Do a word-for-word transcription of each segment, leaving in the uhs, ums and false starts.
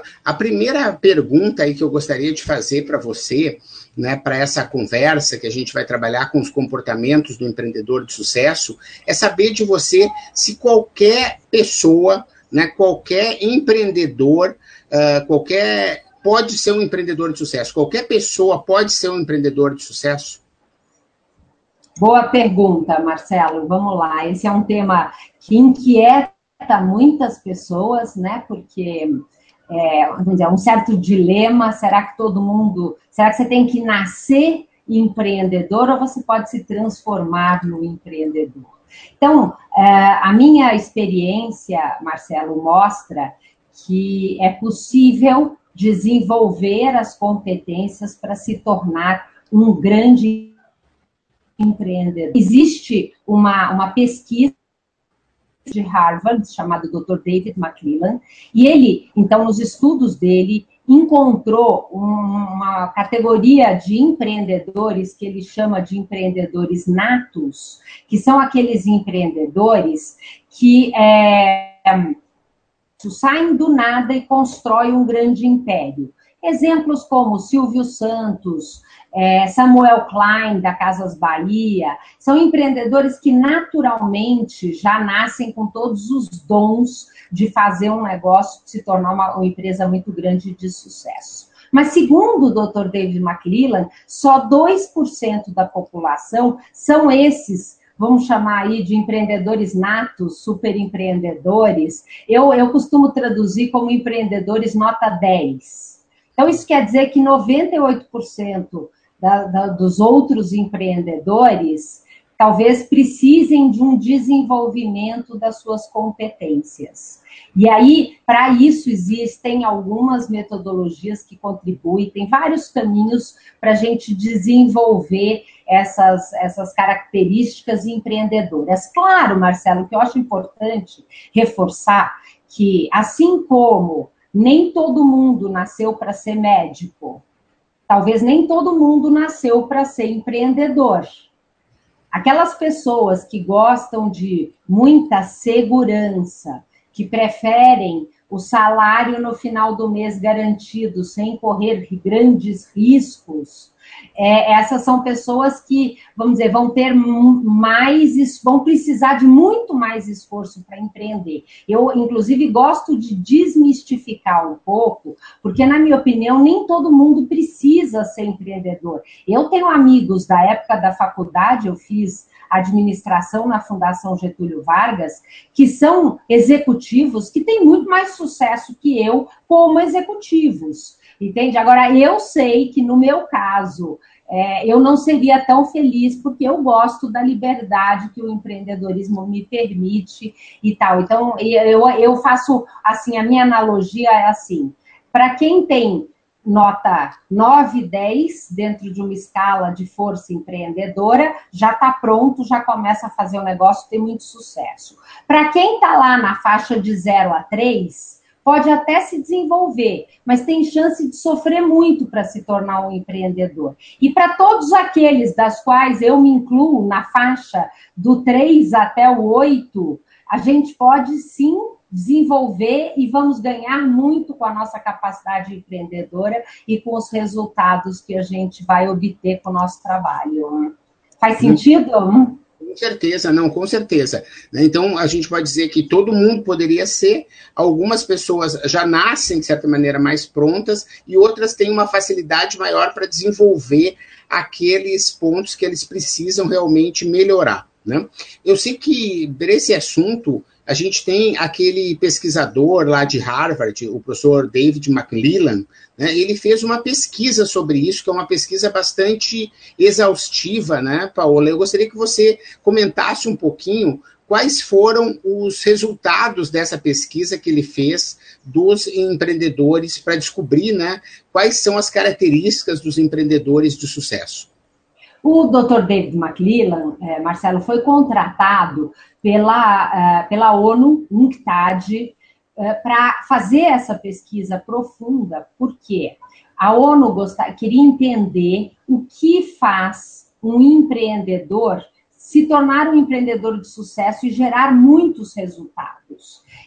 A primeira pergunta aí que eu gostaria de fazer para você, né, para essa conversa que a gente vai trabalhar com os comportamentos do empreendedor de sucesso, é saber de você se qualquer pessoa, né, qualquer empreendedor, uh, qualquer pode ser um empreendedor de sucesso. Qualquer pessoa pode ser um empreendedor de sucesso? Boa pergunta, Marcelo. Vamos lá. Esse é um tema que inquieta muitas pessoas, né? Porque é, vamos dizer, um certo dilema. Será que todo mundo... Será que você tem que nascer empreendedor ou você pode se transformar no empreendedor? Então, é, a minha experiência, Marcelo, mostra que é possível desenvolver as competências para se tornar um grande empreendedor. Existe uma, uma pesquisa de Harvard, chamada doutor David McClelland, e ele, então, nos estudos dele, encontrou uma categoria de empreendedores que ele chama de empreendedores natos, que são aqueles empreendedores que é, saem do nada e constroem um grande império. Exemplos como Silvio Santos, é, Samuel Klein, da Casas Bahia, são empreendedores que naturalmente já nascem com todos os dons de fazer um negócio se tornar uma, uma empresa muito grande de sucesso. Mas, segundo o doutor David McClelland, só dois por cento da população são esses, vamos chamar aí de empreendedores natos, super empreendedores. Eu, eu costumo traduzir como empreendedores nota dez. Então, isso quer dizer que noventa e oito por cento da, da, dos outros empreendedores talvez precisem de um desenvolvimento das suas competências. E aí, para isso, existem algumas metodologias que contribuem, tem vários caminhos para a gente desenvolver essas, essas características empreendedoras. Claro, Marcelo, que eu acho importante reforçar que, assim como nem todo mundo nasceu para ser médico, talvez nem todo mundo nasceu para ser empreendedor. Aquelas pessoas que gostam de muita segurança, que preferem o salário no final do mês garantido, sem correr grandes riscos, é, essas são pessoas que, vamos dizer, vão ter mais, vão precisar de muito mais esforço para empreender. Eu, inclusive, gosto de desmistificar um pouco, porque, na minha opinião, nem todo mundo precisa ser empreendedor. Eu tenho amigos da época da faculdade, eu fiz administração na Fundação Getúlio Vargas, que são executivos que têm muito mais sucesso que eu como executivos, entende? Agora, eu sei que no meu caso, é, eu não seria tão feliz porque eu gosto da liberdade que o empreendedorismo me permite e tal. Então, eu, eu faço, assim, a minha analogia é assim, para quem tem nota nove, dez, dentro de uma escala de força empreendedora, já está pronto, já começa a fazer o negócio, tem muito sucesso. Para quem está lá na faixa de zero a três, pode até se desenvolver, mas tem chance de sofrer muito para se tornar um empreendedor. E para todos aqueles das quais eu me incluo na faixa do três até o oito, a gente pode sim desenvolver e vamos ganhar muito com a nossa capacidade empreendedora e com os resultados que a gente vai obter com o nosso trabalho. Faz sentido? Com certeza, não, com certeza. Então, a gente pode dizer que todo mundo poderia ser, algumas pessoas já nascem, de certa maneira, mais prontas e outras têm uma facilidade maior para desenvolver aqueles pontos que eles precisam realmente melhorar, né? Eu sei que, para esse assunto, a gente tem aquele pesquisador lá de Harvard, o professor David McClelland, né? Ele fez uma pesquisa sobre isso, que é uma pesquisa bastante exaustiva, né, Paola? Eu gostaria que você comentasse um pouquinho quais foram os resultados dessa pesquisa que ele fez dos empreendedores para descobrir, né, quais são as características dos empreendedores de sucesso. O doutor David McClelland, eh, Marcelo, foi contratado pela, eh, pela ONU, UNCTAD, eh, para fazer essa pesquisa profunda, porque a ONU gostar, queria entender o que faz um empreendedor se tornar um empreendedor de sucesso e gerar muitos resultados.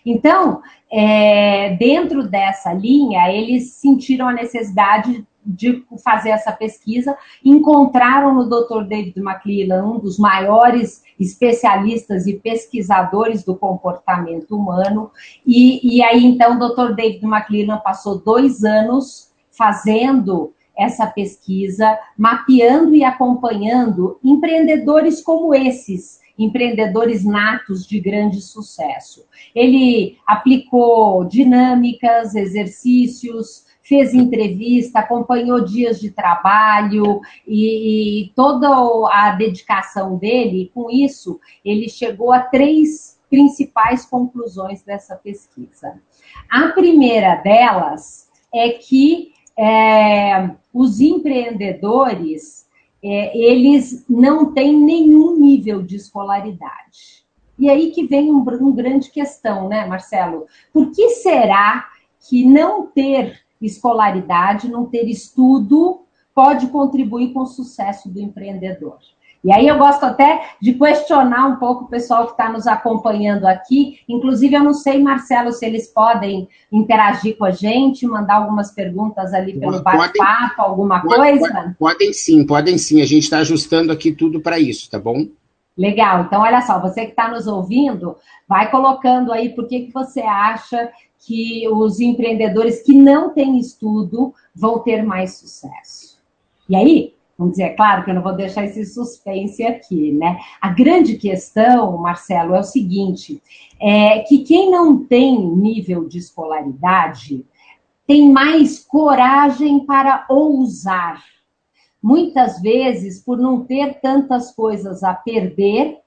Então, é, dentro dessa linha, eles sentiram a necessidade de fazer essa pesquisa, encontraram no doutor David McClelland, um dos maiores especialistas e pesquisadores do comportamento humano, e, e aí então o doutor David McClelland passou dois anos fazendo essa pesquisa, mapeando e acompanhando empreendedores como esses, empreendedores natos de grande sucesso. Ele aplicou dinâmicas, exercícios, fez entrevista, acompanhou dias de trabalho e, e toda a dedicação dele, com isso, ele chegou a três principais conclusões dessa pesquisa. A primeira delas é que é, os empreendedores, é, eles não têm nenhum nível de escolaridade. E aí que vem uma um grande questão, né, Marcelo? Por que será que não ter escolaridade, não ter estudo, pode contribuir com o sucesso do empreendedor? E aí eu gosto até de questionar um pouco o pessoal que está nos acompanhando aqui. Inclusive, eu não sei, Marcelo, se eles podem interagir com a gente, mandar algumas perguntas ali pelo bate-papo, alguma pode, coisa? Pode, podem sim, podem sim. A gente está ajustando aqui tudo para isso, tá bom? Legal. Então, olha só, você que está nos ouvindo, vai colocando aí por que, que você acha que os empreendedores que não têm estudo vão ter mais sucesso. E aí, vamos dizer, é claro que eu não vou deixar esse suspense aqui, né? A grande questão, Marcelo, é o seguinte, é que quem não tem nível de escolaridade tem mais coragem para ousar. Muitas vezes, por não ter tantas coisas a perder,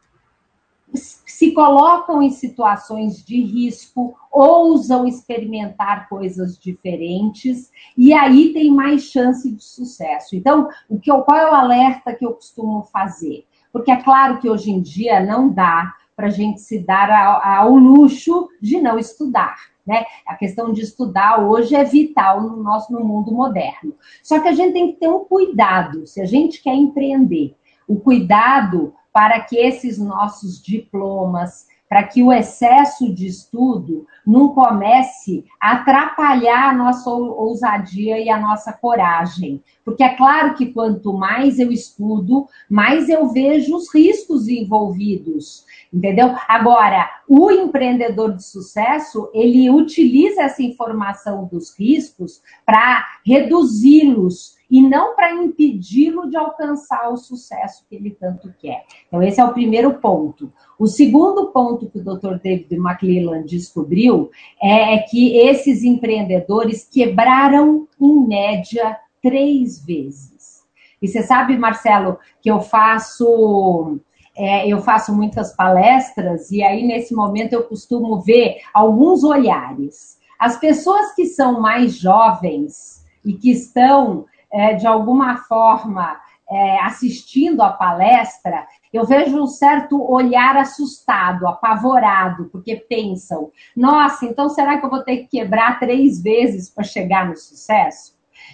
se colocam em situações de risco, ousam experimentar coisas diferentes, e aí tem mais chance de sucesso. Então, o que eu, qual é o alerta que eu costumo fazer? Porque é claro que hoje em dia não dá para a gente se dar ao, ao luxo de não estudar, né? A questão de estudar hoje é vital no nosso no mundo moderno. Só que a gente tem que ter um cuidado, se a gente quer empreender, o cuidado para que esses nossos diplomas, para que o excesso de estudo não comece a atrapalhar a nossa ousadia e a nossa coragem. Porque é claro que quanto mais eu estudo, mais eu vejo os riscos envolvidos, entendeu? Agora, o empreendedor de sucesso, ele utiliza essa informação dos riscos para reduzi-los, e não para impedi-lo de alcançar o sucesso que ele tanto quer. Então, esse é o primeiro ponto. O segundo ponto que o doutor David McClelland descobriu é que esses empreendedores quebraram, em média, três vezes. E você sabe, Marcelo, que eu faço... É, eu faço muitas palestras e aí, nesse momento, eu costumo ver alguns olhares. As pessoas que são mais jovens e que estão... É, de alguma forma, é, assistindo a palestra, eu vejo um certo olhar assustado, apavorado, porque pensam, nossa, então será que eu vou ter que quebrar três vezes para chegar no sucesso?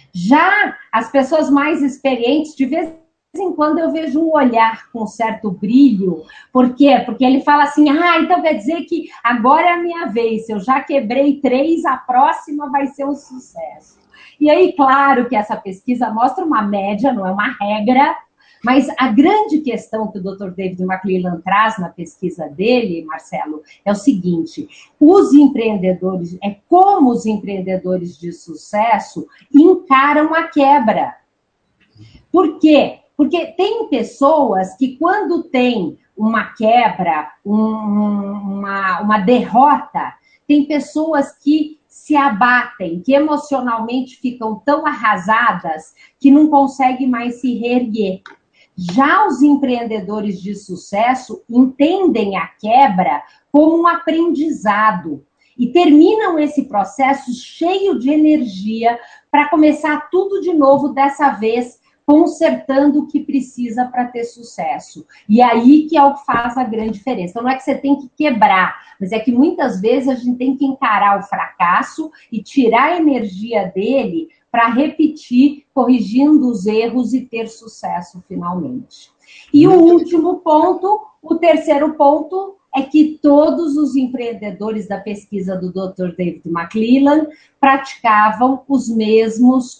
Já as pessoas mais experientes, de vez em quando eu vejo um olhar com certo brilho. Por quê? Porque ele fala assim, ah, então quer dizer que agora é a minha vez, se eu já quebrei três, a próxima vai ser um sucesso. E aí, claro que essa pesquisa mostra uma média, não é uma regra, mas a grande questão que o doutor David McClelland traz na pesquisa dele, Marcelo, é o seguinte, os empreendedores, é como os empreendedores de sucesso encaram a quebra. Por quê? Porque tem pessoas que quando tem uma quebra, um, uma, uma derrota, tem pessoas que se abatem, que emocionalmente ficam tão arrasadas que não conseguem mais se reerguer. Já os empreendedores de sucesso entendem a quebra como um aprendizado e terminam esse processo cheio de energia para começar tudo de novo, dessa vez consertando o que precisa para ter sucesso. E aí que é o que faz a grande diferença. Então, não é que você tem que quebrar, mas é que muitas vezes a gente tem que encarar o fracasso e tirar a energia dele para repetir, corrigindo os erros e ter sucesso finalmente. E o último ponto, o terceiro ponto, é que todos os empreendedores da pesquisa do doutor David McClelland praticavam os mesmos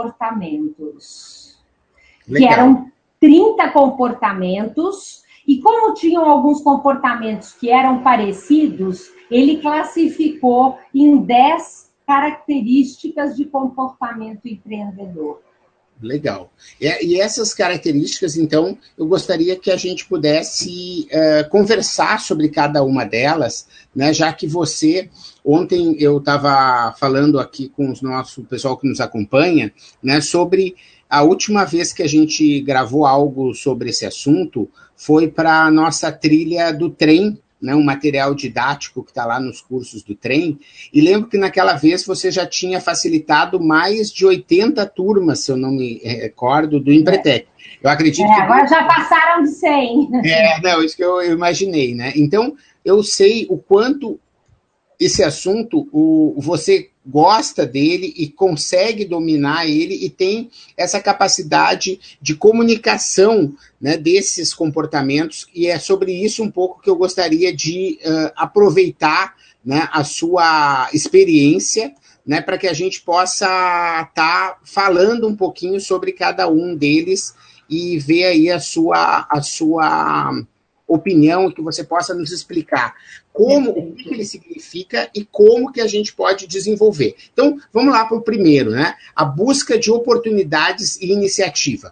comportamentos. Legal. Que eram trinta comportamentos, e como tinham alguns comportamentos que eram parecidos, ele classificou em dez características de comportamento empreendedor. Legal. E, e essas características, então, eu gostaria que a gente pudesse uh, conversar sobre cada uma delas, né, já que você, ontem eu estava falando aqui com os nossos, o pessoal que nos acompanha, né, sobre a última vez que a gente gravou algo sobre esse assunto, foi para a nossa trilha do trem, né, um material didático que está lá nos cursos do trem, e lembro que naquela vez você já tinha facilitado mais de oitenta turmas, se eu não me recordo, do Empretec. Eu acredito é, que... Agora já passaram de cem. É, não, isso que eu, eu imaginei, né? Então, eu sei o quanto esse assunto, o, você gosta dele e consegue dominar ele e tem essa capacidade de comunicação, né, desses comportamentos, e é sobre isso um pouco que eu gostaria de uh, aproveitar, né, a sua experiência, né, para que a gente possa estar tá falando um pouquinho sobre cada um deles e ver aí a sua, a sua opinião, que você possa nos explicar como, o que ele significa e como que a gente pode desenvolver. Então, vamos lá para o primeiro, né? A busca de oportunidades e iniciativa.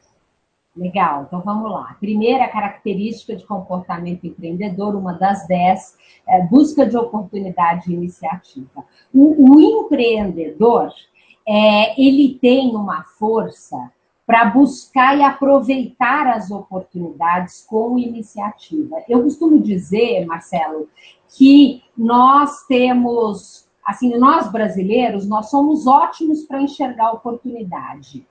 Legal, então vamos lá. Primeira característica de comportamento empreendedor, uma das dez, é busca de oportunidade e iniciativa. O, o empreendedor, é, ele tem uma força para buscar e aproveitar as oportunidades com iniciativa. Eu costumo dizer, Marcelo, que nós temos, assim, nós brasileiros, nós somos ótimos para enxergar oportunidade.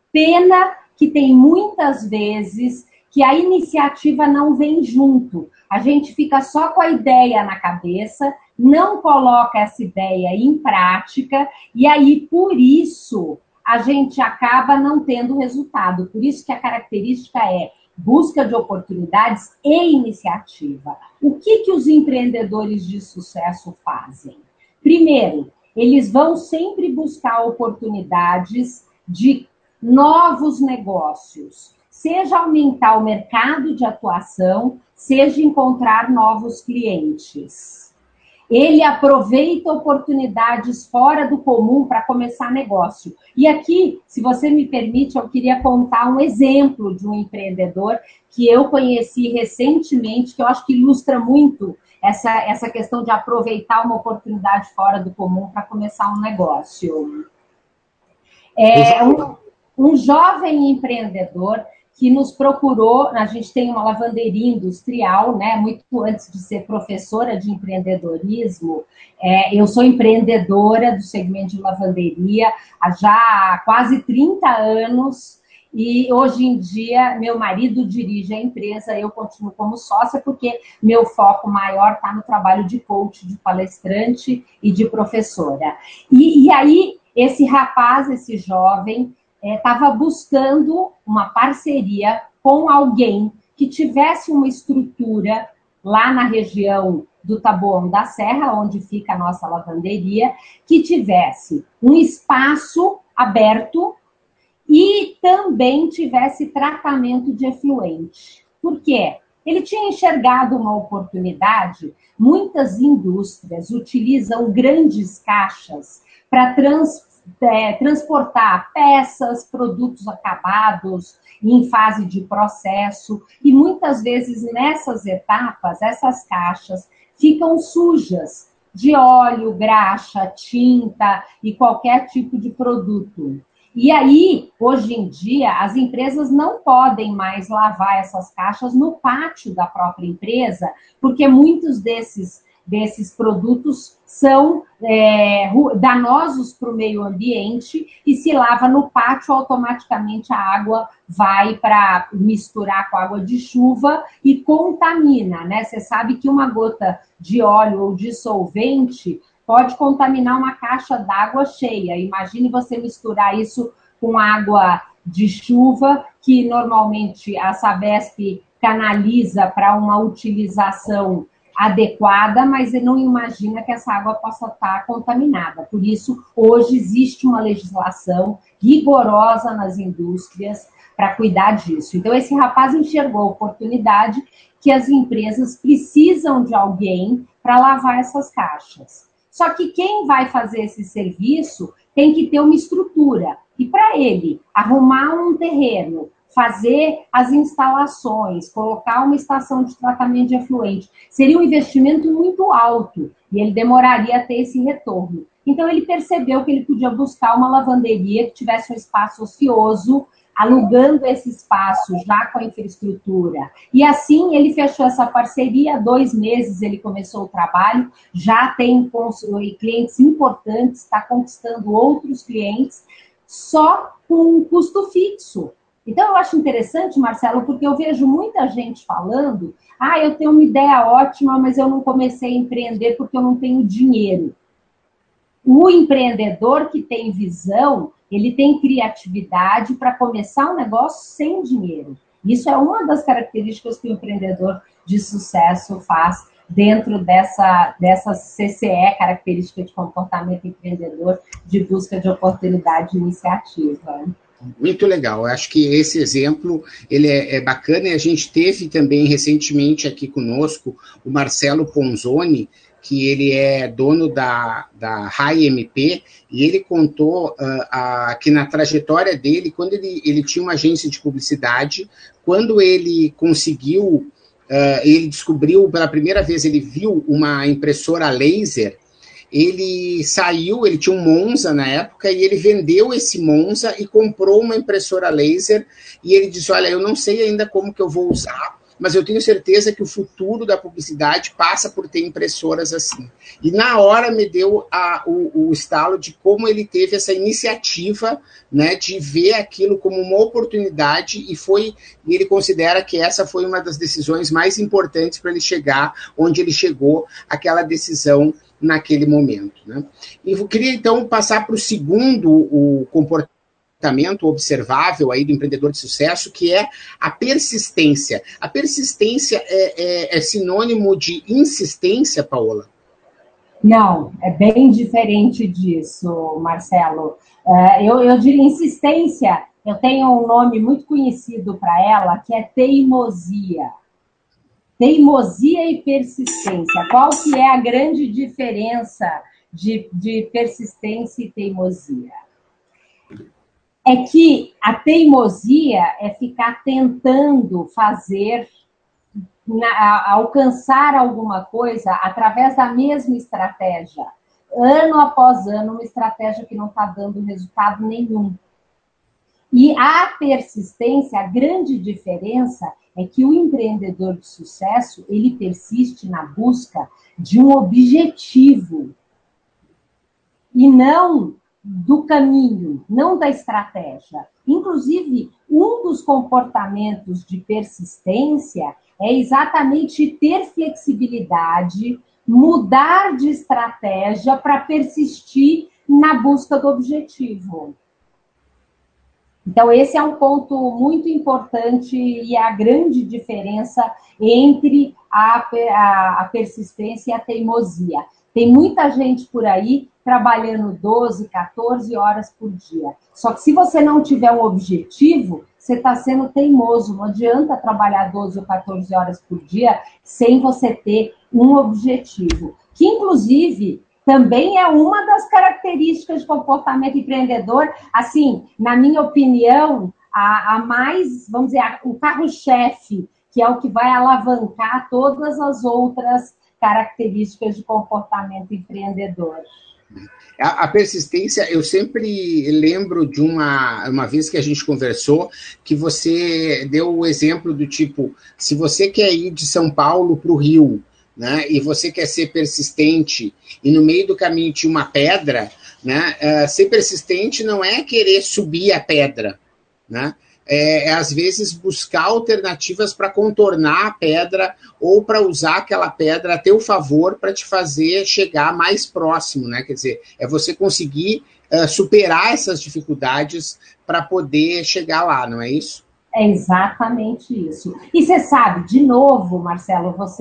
Pena que tem muitas vezes que a iniciativa não vem junto. A gente fica só com a ideia na cabeça, não coloca essa ideia em prática, e aí, por isso, a gente acaba não tendo resultado. Por isso que a característica é busca de oportunidades e iniciativa. O que, que os empreendedores de sucesso fazem? Primeiro, eles vão sempre buscar oportunidades de novos negócios, seja aumentar o mercado de atuação, seja encontrar novos clientes. Ele aproveita oportunidades fora do comum para começar negócio. E aqui, se você me permite, eu queria contar um exemplo de um empreendedor que eu conheci recentemente, que eu acho que ilustra muito essa, essa questão de aproveitar uma oportunidade fora do comum para começar um negócio. É um, um jovem empreendedor que nos procurou, a gente tem uma lavanderia industrial, né, muito antes de ser professora de empreendedorismo, é, eu sou empreendedora do segmento de lavanderia há já quase trinta anos, e hoje em dia meu marido dirige a empresa, eu continuo como sócia, porque meu foco maior está no trabalho de coach, de palestrante e de professora. E, e aí, esse rapaz, esse jovem, estava é, buscando uma parceria com alguém que tivesse uma estrutura lá na região do Taboão da Serra, onde fica a nossa lavanderia, que tivesse um espaço aberto e também tivesse tratamento de efluente. Por quê? Ele tinha enxergado uma oportunidade. Muitas indústrias utilizam grandes caixas para trans É, transportar peças, produtos acabados em fase de processo, e muitas vezes nessas etapas, essas caixas ficam sujas de óleo, graxa, tinta e qualquer tipo de produto. E aí, hoje em dia, as empresas não podem mais lavar essas caixas no pátio da própria empresa, porque muitos desses desses produtos são é, danosos para o meio ambiente, e se lava no pátio, automaticamente a água vai para misturar com a água de chuva e contamina, né? Você sabe que uma gota de óleo ou de solvente pode contaminar uma caixa d'água cheia. Imagine você misturar isso com água de chuva, que normalmente a Sabesp canaliza para uma utilização adequada, mas ele não imagina que essa água possa estar contaminada. Por isso, hoje existe uma legislação rigorosa nas indústrias para cuidar disso. Então, esse rapaz enxergou a oportunidade que as empresas precisam de alguém para lavar essas caixas. Só que quem vai fazer esse serviço tem que ter uma estrutura. E para ele arrumar um terreno, fazer as instalações, colocar uma estação de tratamento de efluente, seria um investimento muito alto e ele demoraria a ter esse retorno. Então, ele percebeu que ele podia buscar uma lavanderia que tivesse um espaço ocioso, alugando esse espaço já com a infraestrutura. E assim, ele fechou essa parceria, há dois meses ele começou o trabalho, já tem clientes importantes, está conquistando outros clientes, só com um custo fixo. Então, eu acho interessante, Marcelo, porque eu vejo muita gente falando, ah, eu tenho uma ideia ótima, mas eu não comecei a empreender porque eu não tenho dinheiro. O empreendedor que tem visão, ele tem criatividade para começar um negócio sem dinheiro. Isso é uma das características que o empreendedor de sucesso faz dentro dessa, dessa C C E, característica de comportamento empreendedor, de busca de oportunidade e iniciativa. Muito legal, eu acho que esse exemplo ele é, é bacana, e a gente teve também recentemente aqui conosco o Marcelo Ponzoni, que ele é dono da, da R A I M P, e ele contou uh, a, que na trajetória dele, quando ele, ele tinha uma agência de publicidade, quando ele conseguiu, uh, ele descobriu pela primeira vez, ele viu uma impressora laser, ele saiu, ele tinha um Monza na época, e ele vendeu esse Monza e comprou uma impressora laser, e ele disse, olha, eu não sei ainda como que eu vou usar, mas eu tenho certeza que o futuro da publicidade passa por ter impressoras assim. E na hora me deu a, o, o estalo de como ele teve essa iniciativa, né, de ver aquilo como uma oportunidade, e foi, e ele considera que essa foi uma das decisões mais importantes para ele chegar onde ele chegou, aquela decisão naquele momento, né? E eu queria então passar para o segundo o comportamento observável aí do empreendedor de sucesso, que é a persistência. A persistência é, é, é sinônimo de insistência, Paola? Não, é bem diferente disso, Marcelo. Uh, eu, eu diria insistência, eu tenho um nome muito conhecido para ela, que é teimosia. Teimosia e persistência. Qual que é a grande diferença de, de persistência e teimosia? É que a teimosia é ficar tentando fazer, na, a, alcançar alguma coisa através da mesma estratégia. Ano após ano, uma estratégia que não está dando resultado nenhum. E a persistência, a grande diferença é que o empreendedor de sucesso, ele persiste na busca de um objetivo e não do caminho, não da estratégia. Inclusive, um dos comportamentos de persistência é exatamente ter flexibilidade, mudar de estratégia para persistir na busca do objetivo. Então, esse é um ponto muito importante e é a grande diferença entre a, a, a persistência e a teimosia. Tem muita gente por aí trabalhando doze, quatorze horas por dia. Só que se você não tiver um objetivo, você está sendo teimoso. Não adianta trabalhar doze ou quatorze horas por dia sem você ter um objetivo. Que, inclusive, também é uma das características de comportamento empreendedor. Assim, na minha opinião, a, a mais, vamos dizer, a, o carro-chefe, que é o que vai alavancar todas as outras características de comportamento empreendedor. A, a persistência, eu sempre lembro de uma, uma vez que a gente conversou, que você deu o exemplo do tipo, se você quer ir de São Paulo para o Rio, né, e você quer ser persistente, e no meio do caminho tinha uma pedra, né, uh, ser persistente não é querer subir a pedra, né, é, é às vezes buscar alternativas para contornar a pedra ou para usar aquela pedra a teu favor para te fazer chegar mais próximo, né, quer dizer, é você conseguir uh, superar essas dificuldades para poder chegar lá, não é isso? É exatamente isso. E você sabe, de novo, Marcelo, você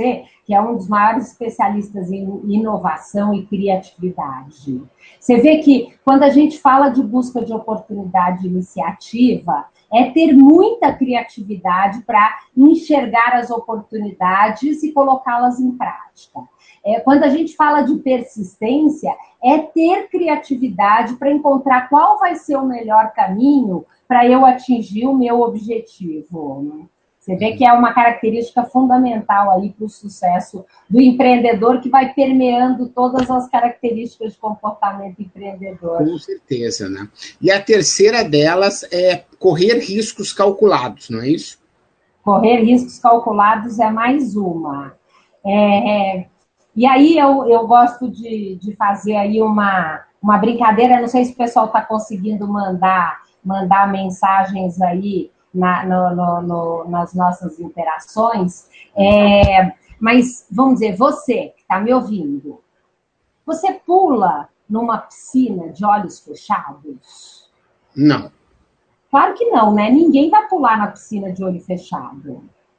que é um dos maiores especialistas em inovação e criatividade. Você vê que quando a gente fala de busca de oportunidade e iniciativa, é ter muita criatividade para enxergar as oportunidades e colocá-las em prática. É, quando a gente fala de persistência, é ter criatividade para encontrar qual vai ser o melhor caminho para eu atingir o meu objetivo. Você vê que é uma característica fundamental aí para o sucesso do empreendedor, que vai permeando todas as características de comportamento empreendedor. Com certeza, né? E a terceira delas é correr riscos calculados, não é isso? Correr riscos calculados é mais uma. É, e aí eu, eu gosto de, de fazer aí uma, uma brincadeira, não sei se o pessoal está conseguindo mandar, mandar mensagens aí, Na, no, no, no, nas nossas interações, é, mas, vamos dizer, você que está me ouvindo, você pula numa piscina de olhos fechados? Não. Claro que não, né? Ninguém vai pular na piscina de olho fechado.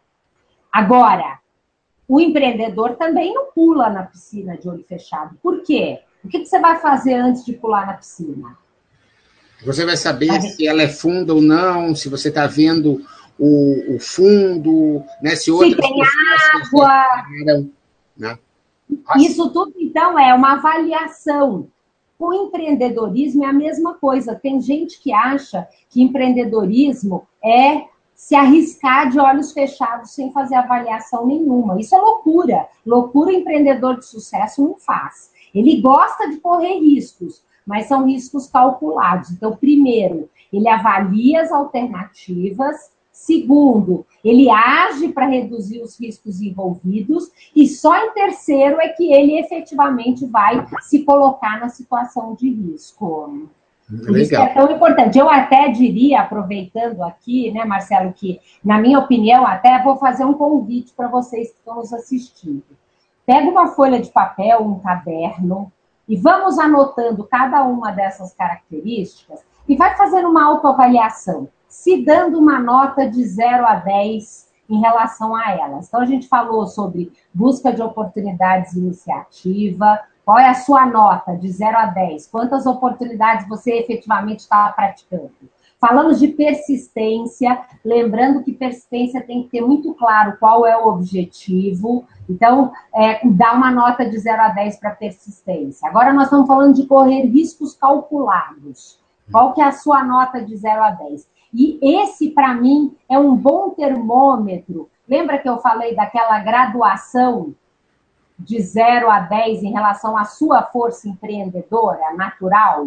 Agora, o empreendedor também não pula na piscina de olho fechado. Por quê? O que você vai fazer antes de pular na piscina? Você vai saber ah, se ela é funda ou não, se você está vendo o, o fundo, né? Se, se tem água. Né? Isso tudo, então, é uma avaliação. O empreendedorismo é a mesma coisa. Tem gente que acha que empreendedorismo é se arriscar de olhos fechados sem fazer avaliação nenhuma. Isso é loucura. Loucura o empreendedor de sucesso não faz. Ele gosta de correr riscos, mas são riscos calculados. Então, primeiro, ele avalia as alternativas. Segundo, ele age para reduzir os riscos envolvidos. E só em terceiro é que ele efetivamente vai se colocar na situação de risco. Por isso que é tão importante. Eu até diria, aproveitando aqui, né, Marcelo, que, na minha opinião, até vou fazer um convite para vocês que estão nos assistindo. Pega uma folha de papel, um caderno, e vamos anotando cada uma dessas características e vai fazendo uma autoavaliação, se dando uma nota de zero a dez em relação a elas. Então, a gente falou sobre busca de oportunidades e iniciativa. Qual é a sua nota de zero a dez? Quantas oportunidades você efetivamente está praticando? Falamos de persistência, lembrando que persistência tem que ter muito claro qual é o objetivo. Então, é, dá uma nota de zero a dez para persistência. Agora nós estamos falando de correr riscos calculados. Qual que é a sua nota de zero a dez? E esse, para mim, é um bom termômetro. Lembra que eu falei daquela graduação de zero a dez em relação à sua força empreendedora natural?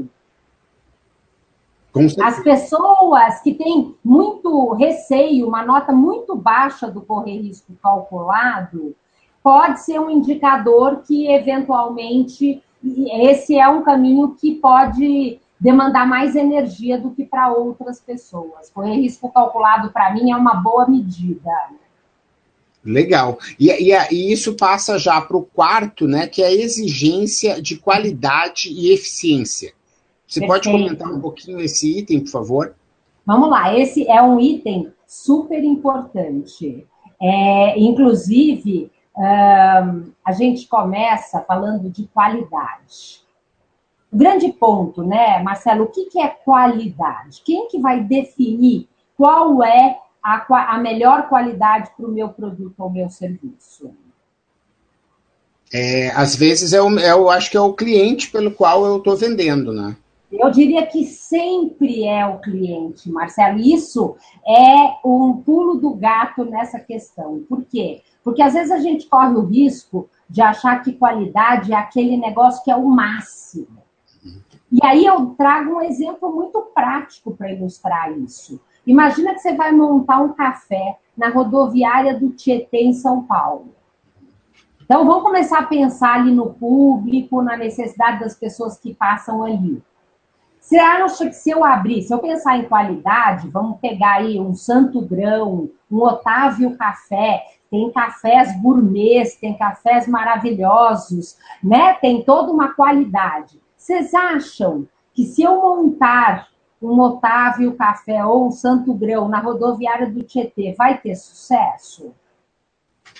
As pessoas que têm muito receio, uma nota muito baixa do correr risco calculado, pode ser um indicador que, eventualmente, esse é um caminho que pode demandar mais energia do que para outras pessoas. Correr risco calculado, para mim, é uma boa medida. Legal. E, e, e isso passa já para o quarto, né, que é a exigência de qualidade e eficiência. Você Perfeito. Pode comentar um pouquinho esse item, por favor? Vamos lá, esse é um item super importante. É, inclusive, um, a gente começa falando de qualidade. O grande ponto, né, Marcelo, o que, que é qualidade? Quem que vai definir qual é a, a melhor qualidade para o meu produto ou meu serviço? É, às vezes, eu, eu acho que é o cliente pelo qual eu estou vendendo, né? Eu diria que sempre é o cliente, Marcelo. Isso é um pulo do gato nessa questão. Por quê? Porque às vezes a gente corre o risco de achar que qualidade é aquele negócio que é o máximo. E aí eu trago um exemplo muito prático para ilustrar isso. Imagina que você vai montar um café na rodoviária do Tietê, em São Paulo. Então, vamos começar a pensar ali no público, na necessidade das pessoas que passam ali. Você acha que se eu abrir, se eu pensar em qualidade, vamos pegar aí um Santo Grão, um Otávio Café, tem cafés gourmets, tem cafés maravilhosos, né? Tem toda uma qualidade. Vocês acham que se eu montar um Otávio Café ou um Santo Grão na rodoviária do Tietê, vai ter sucesso?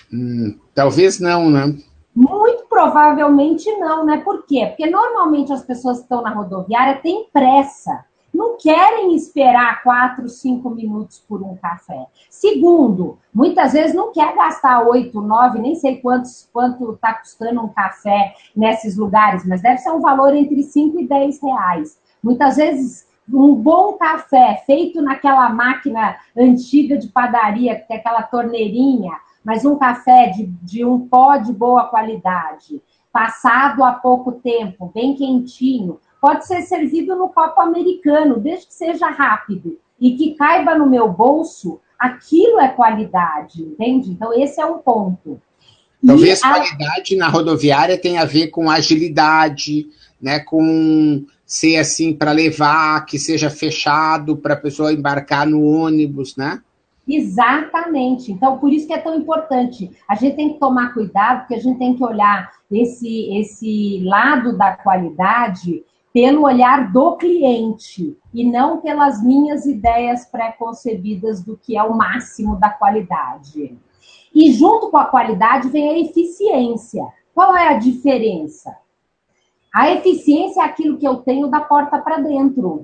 Hum, talvez não, né? Muito provavelmente não, né? Por quê? Porque normalmente as pessoas que estão na rodoviária têm pressa. Não querem esperar quatro, cinco minutos por um café. Segundo, muitas vezes não quer gastar oito, nove, nem sei quantos, quanto está custando um café nesses lugares, mas deve ser um valor entre cinco e dez reais. Muitas vezes, um bom café feito naquela máquina antiga de padaria, que tem aquela torneirinha, mas um café de, de um pó de boa qualidade, passado há pouco tempo, bem quentinho, pode ser servido no copo americano, desde que seja rápido e que caiba no meu bolso, aquilo é qualidade, entende? Então, esse é um ponto. Talvez a... qualidade na rodoviária tenha a ver com agilidade, né, com ser assim para levar, que seja fechado para a pessoa embarcar no ônibus, né? Exatamente. Então, por isso que é tão importante. A gente tem que tomar cuidado, porque a gente tem que olhar esse, esse lado da qualidade pelo olhar do cliente e não pelas minhas ideias pré-concebidas do que é o máximo da qualidade. E junto com a qualidade vem a eficiência. Qual é a diferença? A eficiência é aquilo que eu tenho da porta para dentro.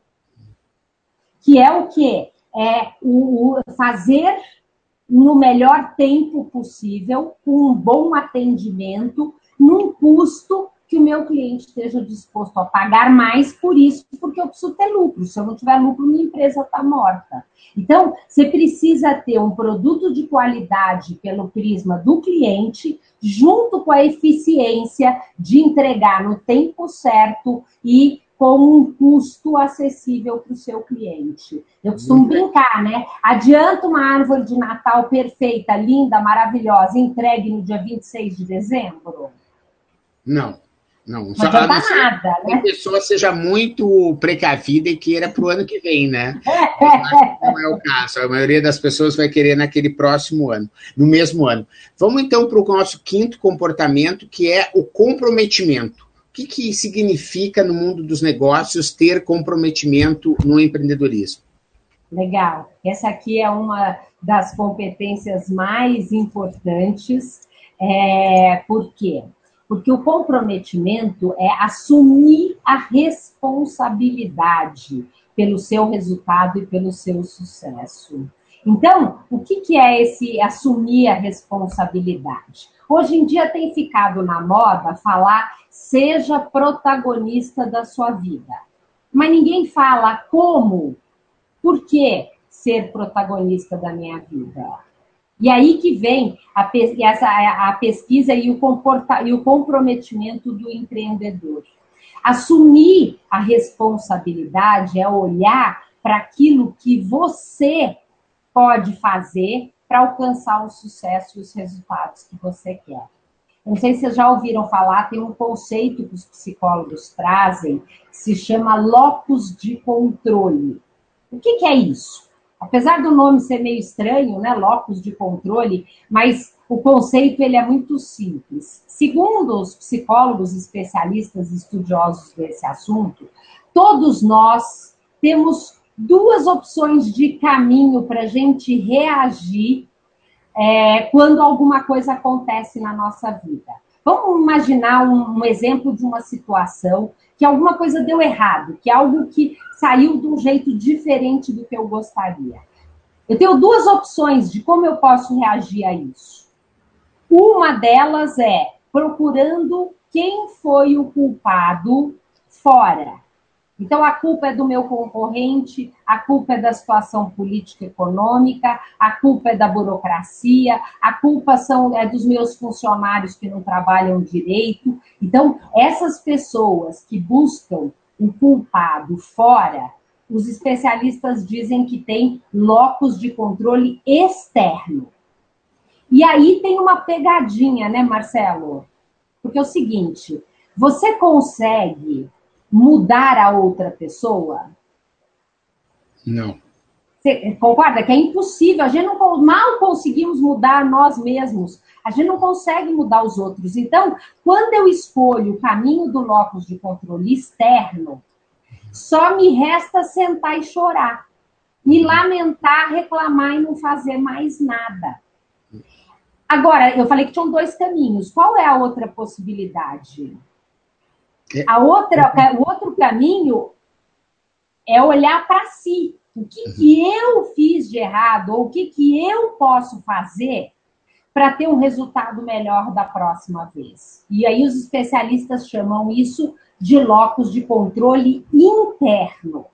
Que é o quê? É o fazer no melhor tempo possível, com um bom atendimento, num custo que o meu cliente esteja disposto a pagar mais por isso, porque eu preciso ter lucro. Se eu não tiver lucro, minha empresa está morta. Então, você precisa ter um produto de qualidade pelo prisma do cliente, junto com a eficiência de entregar no tempo certo e com um custo acessível para o seu cliente. Eu costumo brincar, né? Adianta uma árvore de Natal perfeita, linda, maravilhosa, entregue no dia vinte e seis de dezembro? Não, não. Não adianta nada, né? Que a pessoa seja muito precavida e queira para o ano que vem, né? Não é o caso. A maioria das pessoas vai querer naquele próximo ano, no mesmo ano. Vamos então para o nosso quinto comportamento, que é o comprometimento. O que, que significa no mundo dos negócios ter comprometimento no empreendedorismo? Legal. Essa aqui é uma das competências mais importantes. É, por quê? Porque o comprometimento é assumir a responsabilidade pelo seu resultado e pelo seu sucesso. Então, o que, que é esse assumir a responsabilidade? Hoje em dia tem ficado na moda falar seja protagonista da sua vida. Mas ninguém fala como, por que ser protagonista da minha vida. E aí que vem a, essa, a pesquisa e o, comporta, e o comprometimento do empreendedor. Assumir a responsabilidade é olhar para aquilo que você pode fazer para alcançar o sucesso e os resultados que você quer. Não sei se vocês já ouviram falar, tem um conceito que os psicólogos trazem, que se chama locus de controle. O que, que é isso? Apesar do nome ser meio estranho, né, locus de controle, mas o conceito ele é muito simples. Segundo os psicólogos especialistas e estudiosos desse assunto, todos nós temos duas opções de caminho para a gente reagir é, quando alguma coisa acontece na nossa vida. Vamos imaginar um, um exemplo de uma situação que alguma coisa deu errado, que é algo que saiu de um jeito diferente do que eu gostaria. Eu tenho duas opções de como eu posso reagir a isso. Uma delas é procurando quem foi o culpado fora. Então, a culpa é do meu concorrente, a culpa é da situação política e econômica, a culpa é da burocracia, a culpa são, é dos meus funcionários que não trabalham direito. Então, essas pessoas que buscam o culpado fora, os especialistas dizem que tem locus de controle externo. E aí tem uma pegadinha, né, Marcelo? Porque é o seguinte, você consegue mudar a outra pessoa? Não. Você concorda que é impossível? A gente não, mal conseguimos mudar nós mesmos. A gente não consegue mudar os outros. Então, quando eu escolho o caminho do locus de controle externo, só me resta sentar e chorar. Me lamentar, reclamar e não fazer mais nada. Agora, eu falei que tinham dois caminhos. Qual é a outra possibilidade? A outra, o outro caminho é olhar para si. O que, que eu fiz de errado, ou o que, que eu posso fazer para ter um resultado melhor da próxima vez. E aí os especialistas chamam isso de locus de controle interno.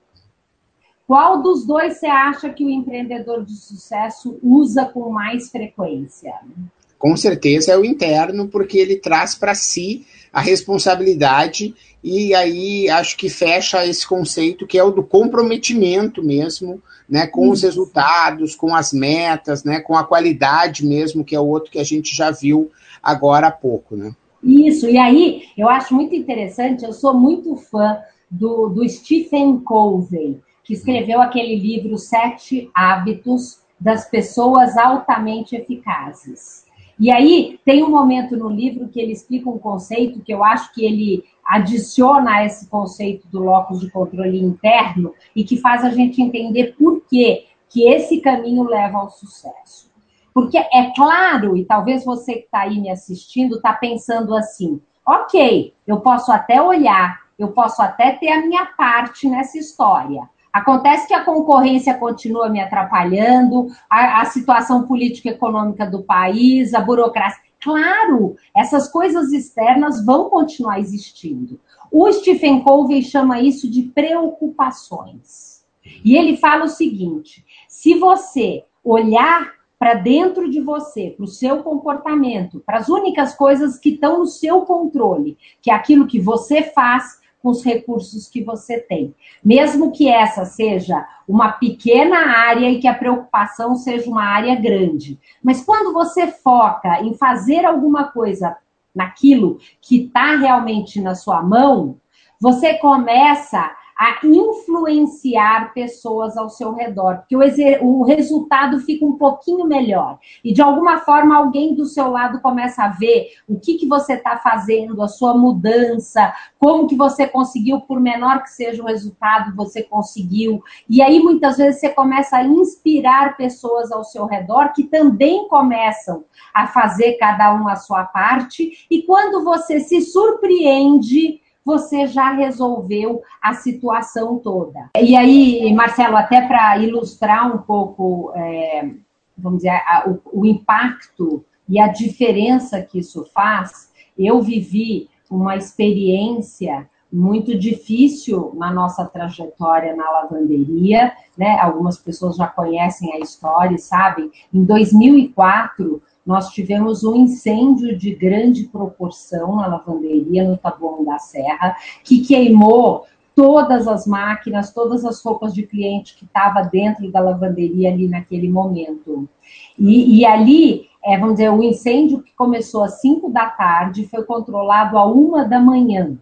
Qual dos dois você acha que o empreendedor de sucesso usa com mais frequência? Com certeza é o interno, porque ele traz para si a responsabilidade e aí acho que fecha esse conceito que é o do comprometimento mesmo, né, com Isso. os resultados, com as metas, né, com a qualidade mesmo, que é o outro que a gente já viu agora há pouco, né? Isso, e aí eu acho muito interessante, eu sou muito fã do, do Stephen Covey, que escreveu aquele livro Sete Hábitos das Pessoas Altamente Eficazes. E aí tem um momento no livro que ele explica um conceito que eu acho que ele adiciona a esse conceito do locus de controle interno e que faz a gente entender por que que esse caminho leva ao sucesso. Porque é claro, e talvez você que está aí me assistindo está pensando assim, ok, eu posso até olhar, eu posso até ter a minha parte nessa história. Acontece que a concorrência continua me atrapalhando, a, a situação política e econômica do país, a burocracia. Claro, essas coisas externas vão continuar existindo. O Stephen Covey chama isso de preocupações. E ele fala o seguinte, se você olhar para dentro de você, para o seu comportamento, para as únicas coisas que estão no seu controle, que é aquilo que você faz com os recursos que você tem. Mesmo que essa seja uma pequena área e que a preocupação seja uma área grande. Mas quando você foca em fazer alguma coisa naquilo que está realmente na sua mão, você começa a influenciar pessoas ao seu redor, porque o, o resultado fica um pouquinho melhor. E, de alguma forma, alguém do seu lado começa a ver o que, que você está fazendo, a sua mudança, como que você conseguiu, por menor que seja o resultado, você conseguiu. E aí, muitas vezes, você começa a inspirar pessoas ao seu redor que também começam a fazer cada um a sua parte. E quando você se surpreende, você já resolveu a situação toda. E aí, Marcelo, até para ilustrar um pouco, é, vamos dizer, a, o, o impacto e a diferença que isso faz, eu vivi uma experiência muito difícil na nossa trajetória na lavanderia, né? Algumas pessoas já conhecem a história e sabem. Em dois mil e quatro, nós tivemos um incêndio de grande proporção na lavanderia, no Taboão da Serra, que queimou todas as máquinas, todas as roupas de cliente que estava dentro da lavanderia ali naquele momento. E, e ali, é, vamos dizer, o incêndio que começou às cinco da tarde foi controlado à uma da manhã.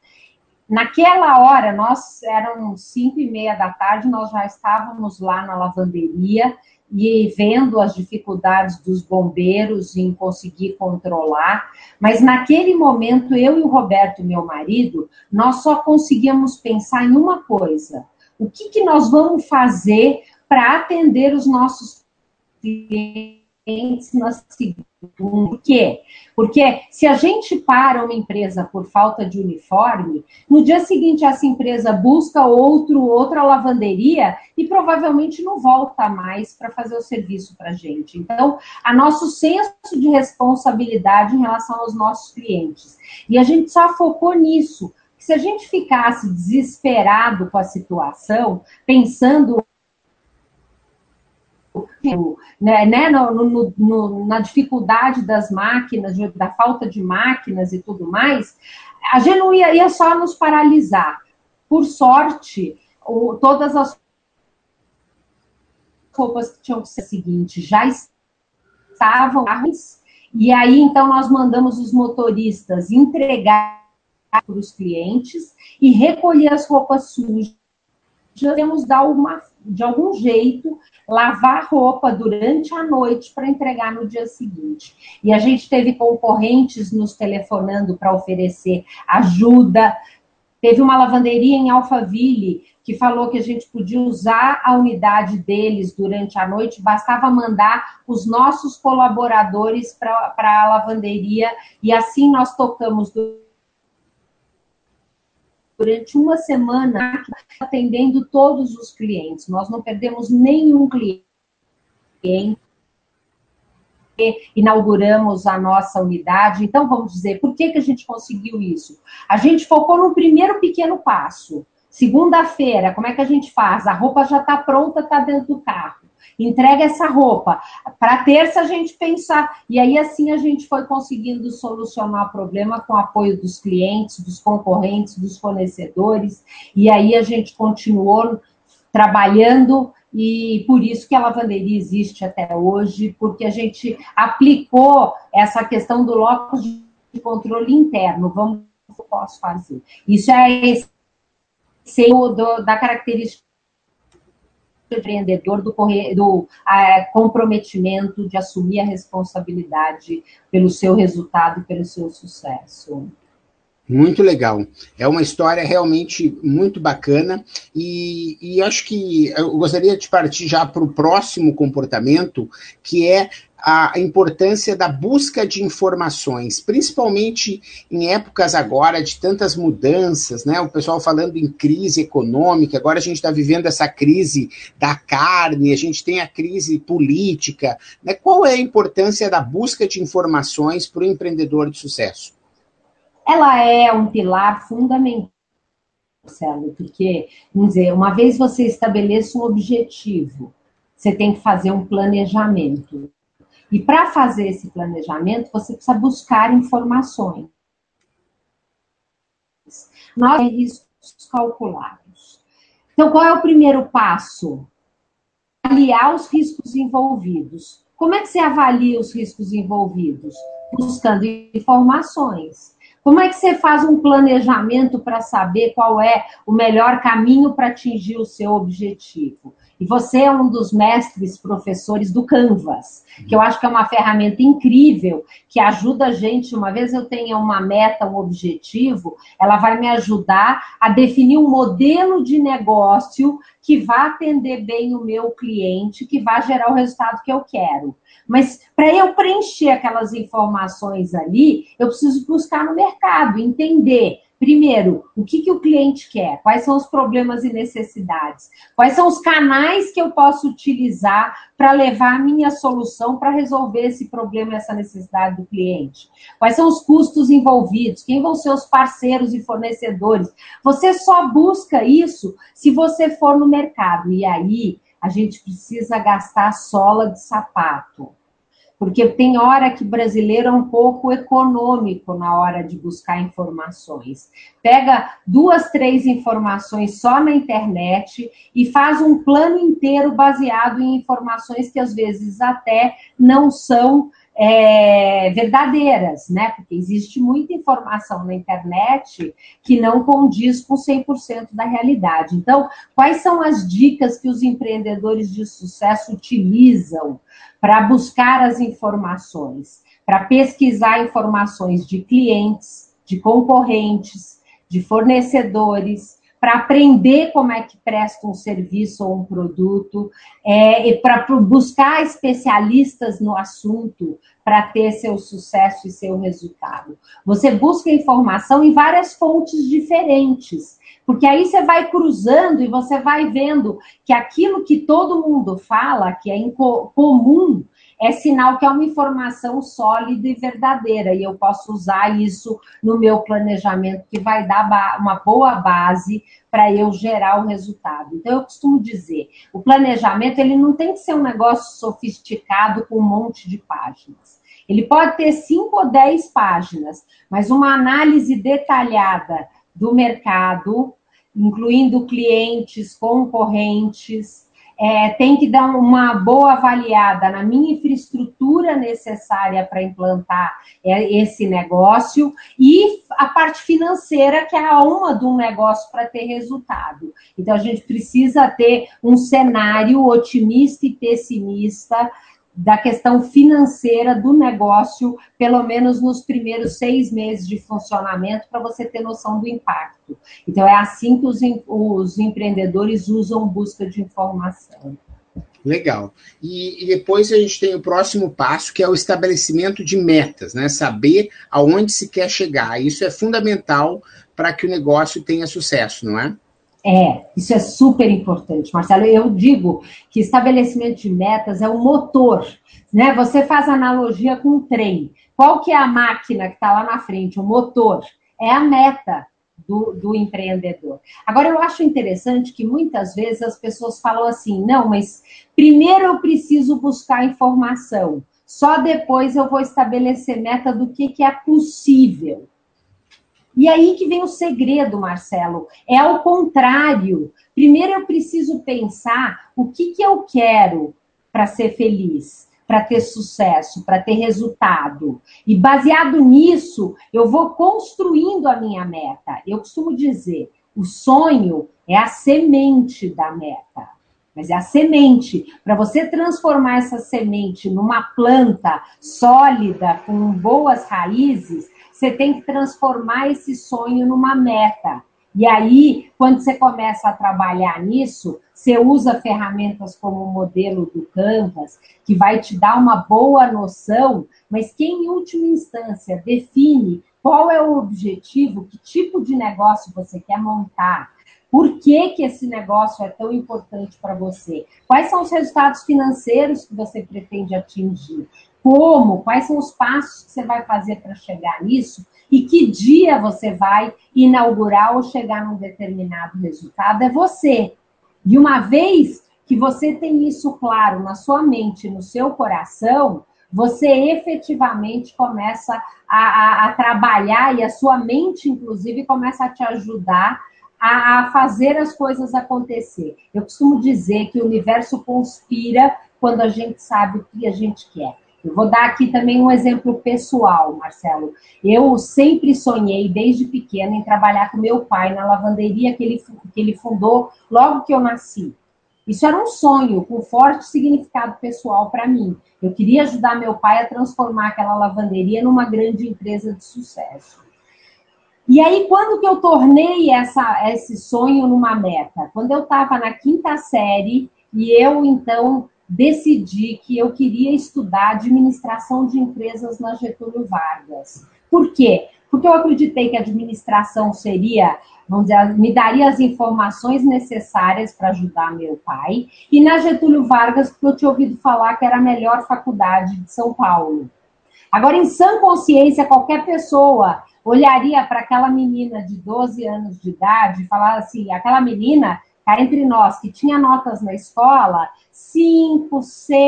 Naquela hora, nós eram cinco e meia da tarde, nós já estávamos lá na lavanderia e vendo as dificuldades dos bombeiros em conseguir controlar, mas naquele momento, eu e o Roberto, meu marido, nós só conseguíamos pensar em uma coisa, o que, que nós vamos fazer para atender os nossos clientes na segunda? Por quê? Porque se a gente para uma empresa por falta de uniforme, no dia seguinte essa empresa busca outro, outra lavanderia e provavelmente não volta mais para fazer o serviço para a gente. Então, a nosso senso de responsabilidade em relação aos nossos clientes. E a gente só focou nisso. Se a gente ficasse desesperado com a situação, pensando Né, né, no, no, no, na dificuldade das máquinas, da falta de máquinas e tudo mais, a gente não ia, ia só nos paralisar. Por sorte, o, todas as roupas que tinham que ser seguintes já estavam, e aí então nós mandamos os motoristas entregar para os clientes e recolher as roupas sujas. Devemos dar uma, de algum jeito, lavar roupa durante a noite para entregar no dia seguinte. E a gente teve concorrentes nos telefonando para oferecer ajuda, Teve uma lavanderia em Alphaville que falou que a gente podia usar a unidade deles durante a noite, bastava mandar os nossos colaboradores para a lavanderia, e assim nós tocamos durante uma semana atendendo todos os clientes. Nós não perdemos nenhum cliente. Inauguramos a nossa unidade. Então, vamos dizer, por que que a gente conseguiu isso? A gente focou no primeiro pequeno passo. Segunda-feira, como é que a gente faz? A roupa já está pronta, está dentro do carro. Entrega essa roupa. Para terça, a gente pensar. E aí, assim, a gente foi conseguindo solucionar o problema com o apoio dos clientes, dos concorrentes, dos fornecedores. E aí, a gente continuou trabalhando. E por isso que a lavanderia existe até hoje, porque a gente aplicou essa questão do locus de controle interno. Vamos, o que eu posso fazer? Isso é esse do, da característica do empreendedor, do, do a, comprometimento de assumir a responsabilidade pelo seu resultado, pelo seu sucesso. Muito legal. É uma história realmente muito bacana e, e acho que eu gostaria de partir já para o próximo comportamento, que é a importância da busca de informações, principalmente em épocas agora de tantas mudanças, né? O pessoal falando em crise econômica, agora a gente está vivendo essa crise da carne, a gente tem a crise política, né? Qual é a importância da busca de informações para o empreendedor de sucesso? Ela é um pilar fundamental, Marcelo, porque, vamos dizer, uma vez você estabeleça um objetivo, você tem que fazer um planejamento. E para fazer esse planejamento, você precisa buscar informações. Nós temos riscos calculados. Então, qual é o primeiro passo? Avaliar os riscos envolvidos. Como é que você avalia os riscos envolvidos? Buscando informações. Como é que você faz um planejamento para saber qual é o melhor caminho para atingir o seu objetivo? E você é um dos mestres professores do Canvas, que eu acho que é uma ferramenta incrível, que ajuda a gente, uma vez eu tenha uma meta, um objetivo, ela vai me ajudar a definir um modelo de negócio que vá atender bem o meu cliente, que vá gerar o resultado que eu quero. Mas para eu preencher aquelas informações ali, eu preciso buscar no mercado, entender, primeiro, o que, que o cliente quer, quais são os problemas e necessidades, quais são os canais que eu posso utilizar para levar a minha solução para resolver esse problema, essa necessidade do cliente, quais são os custos envolvidos, quem vão ser os parceiros e fornecedores. Você só busca isso se você for no mercado, e aí a gente precisa gastar sola de sapato. Porque tem hora que o brasileiro é um pouco econômico na hora de buscar informações. Pega duas, três informações só na internet e faz um plano inteiro baseado em informações que às vezes até não são é, verdadeiras, né? Porque existe muita informação na internet que não condiz com cem por cento da realidade. Então, quais são as dicas que os empreendedores de sucesso utilizam para buscar as informações, para pesquisar informações de clientes, de concorrentes, de fornecedores, para aprender como é que presta um serviço ou um produto, é, e para buscar especialistas no assunto para ter seu sucesso e seu resultado. Você busca informação em várias fontes diferentes, porque aí você vai cruzando e você vai vendo que aquilo que todo mundo fala, que é comum, é sinal que é uma informação sólida e verdadeira, e eu posso usar isso no meu planejamento, que vai dar uma boa base para eu gerar o resultado. Então, eu costumo dizer, o planejamento ele não tem que ser um negócio sofisticado com um monte de páginas. Ele pode ter cinco ou dez páginas, mas uma análise detalhada do mercado, incluindo clientes, concorrentes, é, tem que dar uma boa avaliada na minha infraestrutura necessária para implantar esse negócio e a parte financeira, que é a alma de um negócio para ter resultado. Então, a gente precisa ter um cenário otimista e pessimista da questão financeira do negócio, pelo menos nos primeiros seis meses de funcionamento, para você ter noção do impacto. Então, é assim que os, os empreendedores usam busca de informação. Legal. E, e depois a gente tem o próximo passo, que é o estabelecimento de metas, né? Saber aonde se quer chegar. Isso é fundamental para que o negócio tenha sucesso, não é? É, isso é super importante, Marcelo. Eu digo que estabelecimento de metas é o motor, né? Você faz analogia com um trem. Qual que é a máquina que está lá na frente? O motor. É a meta do, do empreendedor. Agora, eu acho interessante que muitas vezes as pessoas falam assim, não, mas primeiro eu preciso buscar informação, só depois eu vou estabelecer meta do que, que é possível. E aí que vem o segredo, Marcelo. É ao contrário. Primeiro eu preciso pensar o que, que eu quero para ser feliz, para ter sucesso, para ter resultado. E baseado nisso, eu vou construindo a minha meta. Eu costumo dizer, o sonho é a semente da meta. Mas é a semente. Para você transformar essa semente numa planta sólida, com boas raízes, você tem que transformar esse sonho numa meta. E aí, quando você começa a trabalhar nisso, você usa ferramentas como o modelo do Canvas, que vai te dar uma boa noção, mas que, em última instância, define qual é o objetivo, que tipo de negócio você quer montar, por que, que esse negócio é tão importante para você, quais são os resultados financeiros que você pretende atingir, como, quais são os passos que você vai fazer para chegar nisso e que dia você vai inaugurar ou chegar num determinado resultado, é você. E uma vez que você tem isso claro na sua mente, no seu coração, você efetivamente começa a, a, a trabalhar e a sua mente, inclusive, começa a te ajudar a, a fazer as coisas acontecer. Eu costumo dizer que o universo conspira quando a gente sabe o que a gente quer. Eu vou dar aqui também um exemplo pessoal, Marcelo. Eu sempre sonhei, desde pequena, em trabalhar com meu pai na lavanderia que ele, que ele fundou logo que eu nasci. Isso era um sonho com forte significado pessoal para mim. Eu queria ajudar meu pai a transformar aquela lavanderia numa grande empresa de sucesso. E aí, quando que eu tornei essa, esse sonho numa meta? Quando eu estava na quinta série e eu, então, decidi que eu queria estudar administração de empresas na Getúlio Vargas. Por quê? Porque eu acreditei que a administração seria, vamos dizer, me daria as informações necessárias para ajudar meu pai, e na Getúlio Vargas, porque eu tinha ouvido falar que era a melhor faculdade de São Paulo. Agora, em sã consciência, qualquer pessoa olharia para aquela menina de doze anos de idade e falar assim, aquela menina, cá entre nós, que tinha notas na escola, cinco,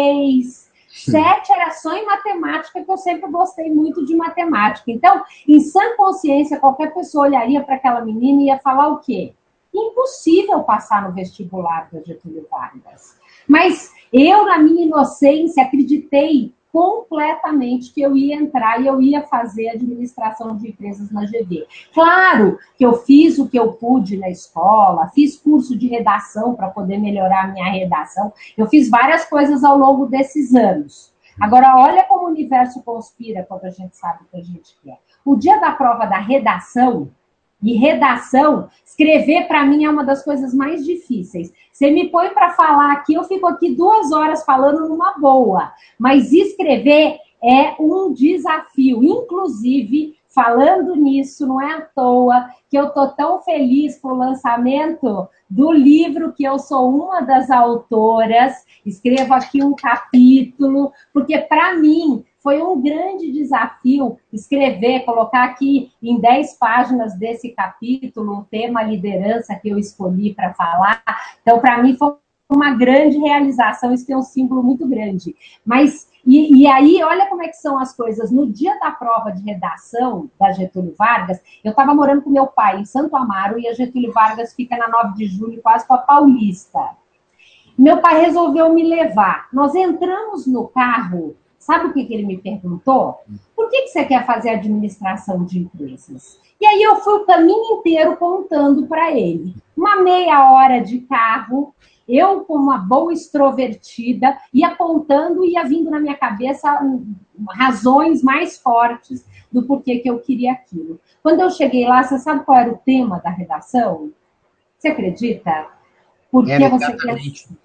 seis, sete era só em matemática, que eu sempre gostei muito de matemática. Então, em sã consciência, qualquer pessoa olharia para aquela menina e ia falar o quê? Impossível passar no vestibular da Getúlio Vargas. Mas eu, na minha inocência, acreditei completamente que eu ia entrar e eu ia fazer administração de empresas na G V. Claro que eu fiz o que eu pude na escola, fiz curso de redação para poder melhorar a minha redação, eu fiz várias coisas ao longo desses anos. Agora, olha como o universo conspira quando a gente sabe o que a gente quer. O dia da prova da redação, e redação, escrever para mim é uma das coisas mais difíceis. Você me põe para falar aqui, eu fico aqui duas horas falando numa boa. Mas escrever é um desafio. Inclusive, falando nisso, não é à toa que eu estou tão feliz com o lançamento do livro, que eu sou uma das autoras. Escrevo aqui um capítulo, porque para mim foi um grande desafio escrever, colocar aqui em dez páginas desse capítulo o tema liderança que eu escolhi para falar. Então, para mim, foi uma grande realização, isso tem um símbolo muito grande. Mas, e, e aí, olha como é que são as coisas. No dia da prova de redação da Getúlio Vargas, eu estava morando com meu pai em Santo Amaro, e a Getúlio Vargas fica na nove de julho, quase com a Paulista. Meu pai resolveu me levar. Nós entramos no carro. Sabe o que, que ele me perguntou? Por que, que você quer fazer administração de empresas? E aí eu fui o caminho inteiro contando para ele. Uma meia hora de carro, eu, como uma boa extrovertida, ia apontando e ia vindo na minha cabeça razões mais fortes do porquê que eu queria aquilo. Quando eu cheguei lá, você sabe qual era o tema da redação? Você acredita? Por que você quer...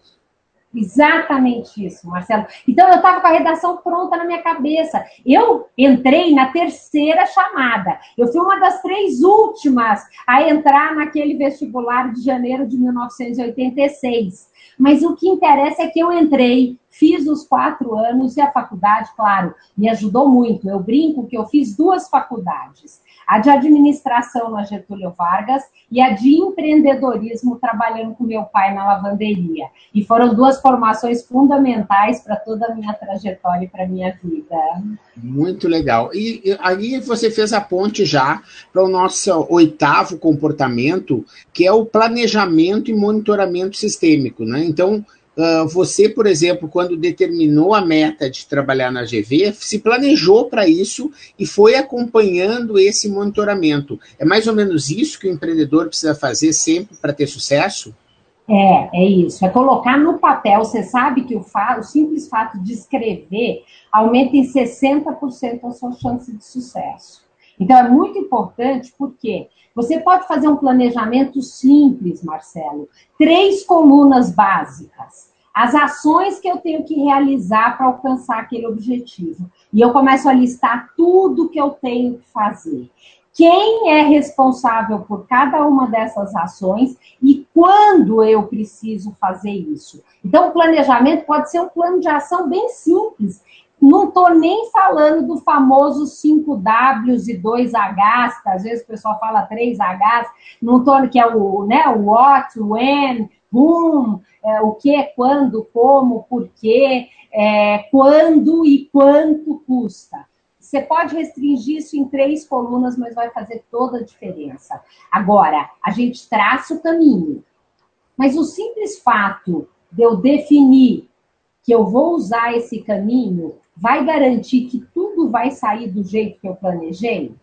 Exatamente isso, Marcelo. Então, eu estava com a redação pronta na minha cabeça. Eu entrei na terceira chamada. Eu fui uma das três últimas a entrar naquele vestibular de janeiro de mil novecentos e oitenta e seis. Mas o que interessa é que eu entrei, fiz os quatro anos e a faculdade, claro, me ajudou muito. Eu brinco que eu fiz duas faculdades. A de administração na Getúlio Vargas e a de empreendedorismo trabalhando com meu pai na lavanderia. E foram duas formações fundamentais para toda a minha trajetória e para a minha vida. Muito legal. E, e aí você fez a ponte já para o nosso oitavo comportamento, que é o planejamento e monitoramento sistêmico, né? Então, Uh, você, por exemplo, quando determinou a meta de trabalhar na G V, se planejou para isso e foi acompanhando esse monitoramento. É mais ou menos isso que o empreendedor precisa fazer sempre para ter sucesso? É, é isso. É colocar no papel. Você sabe que o, fa o simples fato de escrever aumenta em sessenta por cento a sua chance de sucesso. Então, é muito importante porque você pode fazer um planejamento simples, Marcelo. Três colunas básicas. As ações que eu tenho que realizar para alcançar aquele objetivo. E eu começo a listar tudo que eu tenho que fazer. Quem é responsável por cada uma dessas ações e quando eu preciso fazer isso. Então, o planejamento pode ser um plano de ação bem simples. Não estou nem falando do famoso cinco Ws e dois Hs, que às vezes o pessoal fala três Hs, não tô, que é o, né, o what, when, whom, é, o que, quando, como, porquê, é, quando e quanto custa. Você pode restringir isso em três colunas, mas vai fazer toda a diferença. Agora, a gente traça o caminho. Mas o simples fato de eu definir que eu vou usar esse caminho vai garantir que tudo vai sair do jeito que eu planejei?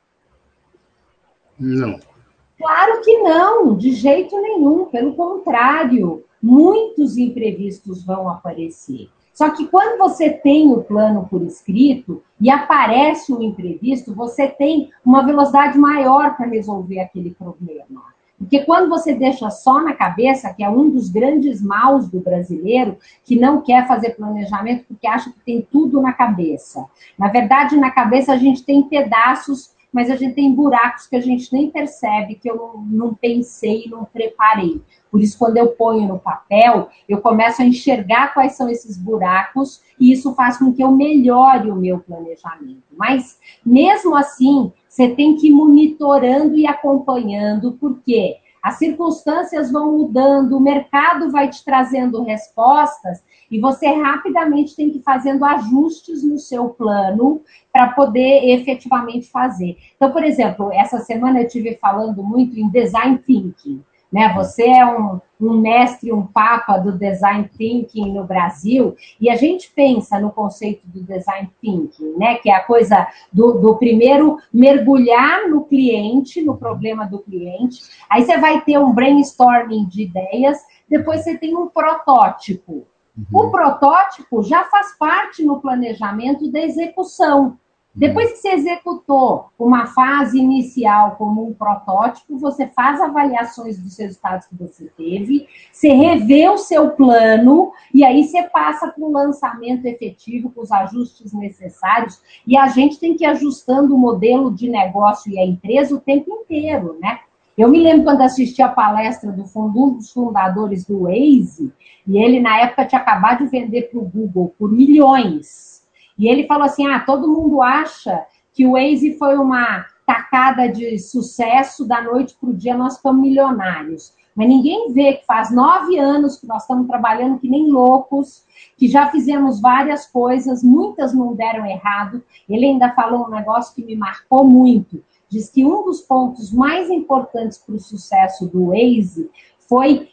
Não. Claro que não, de jeito nenhum. Pelo contrário, muitos imprevistos vão aparecer. Só que quando você tem o plano por escrito e aparece um imprevisto, você tem uma velocidade maior para resolver aquele problema. Porque quando você deixa só na cabeça, que é um dos grandes maus do brasileiro, que não quer fazer planejamento porque acha que tem tudo na cabeça. Na verdade, na cabeça a gente tem pedaços, mas a gente tem buracos que a gente nem percebe, que eu não, não pensei e não preparei. Por isso, quando eu ponho no papel, eu começo a enxergar quais são esses buracos e isso faz com que eu melhore o meu planejamento. Mas, mesmo assim, você tem que ir monitorando e acompanhando, porque as circunstâncias vão mudando, o mercado vai te trazendo respostas e você rapidamente tem que ir fazendo ajustes no seu plano para poder efetivamente fazer. Então, por exemplo, essa semana eu estive falando muito em design thinking. Né? Você é um, um mestre, um papa do design thinking no Brasil, e a gente pensa no conceito do design thinking, né? Que é a coisa do, do primeiro mergulhar no cliente, no problema do cliente, aí você vai ter um brainstorming de ideias, depois você tem um protótipo. Uhum. O protótipo já faz parte no planejamento da execução. Depois que você executou uma fase inicial como um protótipo, você faz avaliações dos resultados que você teve, você revê o seu plano e aí você passa para o lançamento efetivo, com os ajustes necessários. E a gente tem que ir ajustando o modelo de negócio e a empresa o tempo inteiro, né? Eu me lembro quando assisti a palestra do um dos fundadores do Waze, e ele, na época, tinha acabado de vender para o Google por milhões. E ele falou assim, ah, todo mundo acha que o Waze foi uma tacada de sucesso, da noite para o dia nós ficamos milionários. Mas ninguém vê que faz nove anos que nós estamos trabalhando que nem loucos, que já fizemos várias coisas, muitas não deram errado. Ele ainda falou um negócio que me marcou muito. Diz que um dos pontos mais importantes para o sucesso do Waze foi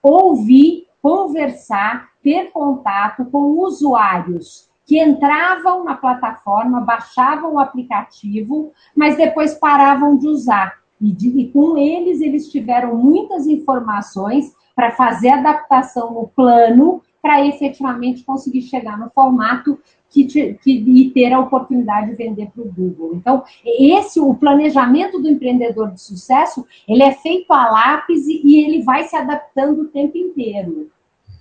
ouvir, conversar, ter contato com usuários que entravam na plataforma, baixavam o aplicativo, mas depois paravam de usar. E, de, e com eles, eles tiveram muitas informações para fazer adaptação no plano, para efetivamente conseguir chegar no formato que, te, que, e ter a oportunidade de vender para o Google. Então, esse, o planejamento do empreendedor de sucesso, ele é feito a lápis e ele vai se adaptando o tempo inteiro.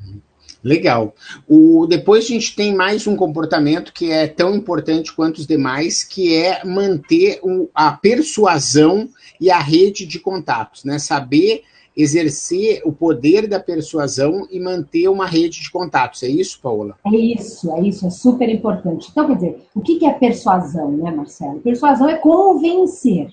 Legal. O, depois a gente tem mais um comportamento que é tão importante quanto os demais, que é manter o, a persuasão e a rede de contatos, né? Saber exercer o poder da persuasão e manter uma rede de contatos. É isso, Paola? É isso, é isso, é super importante. Então, quer dizer, o que é persuasão, né, Marcelo? Persuasão é convencer.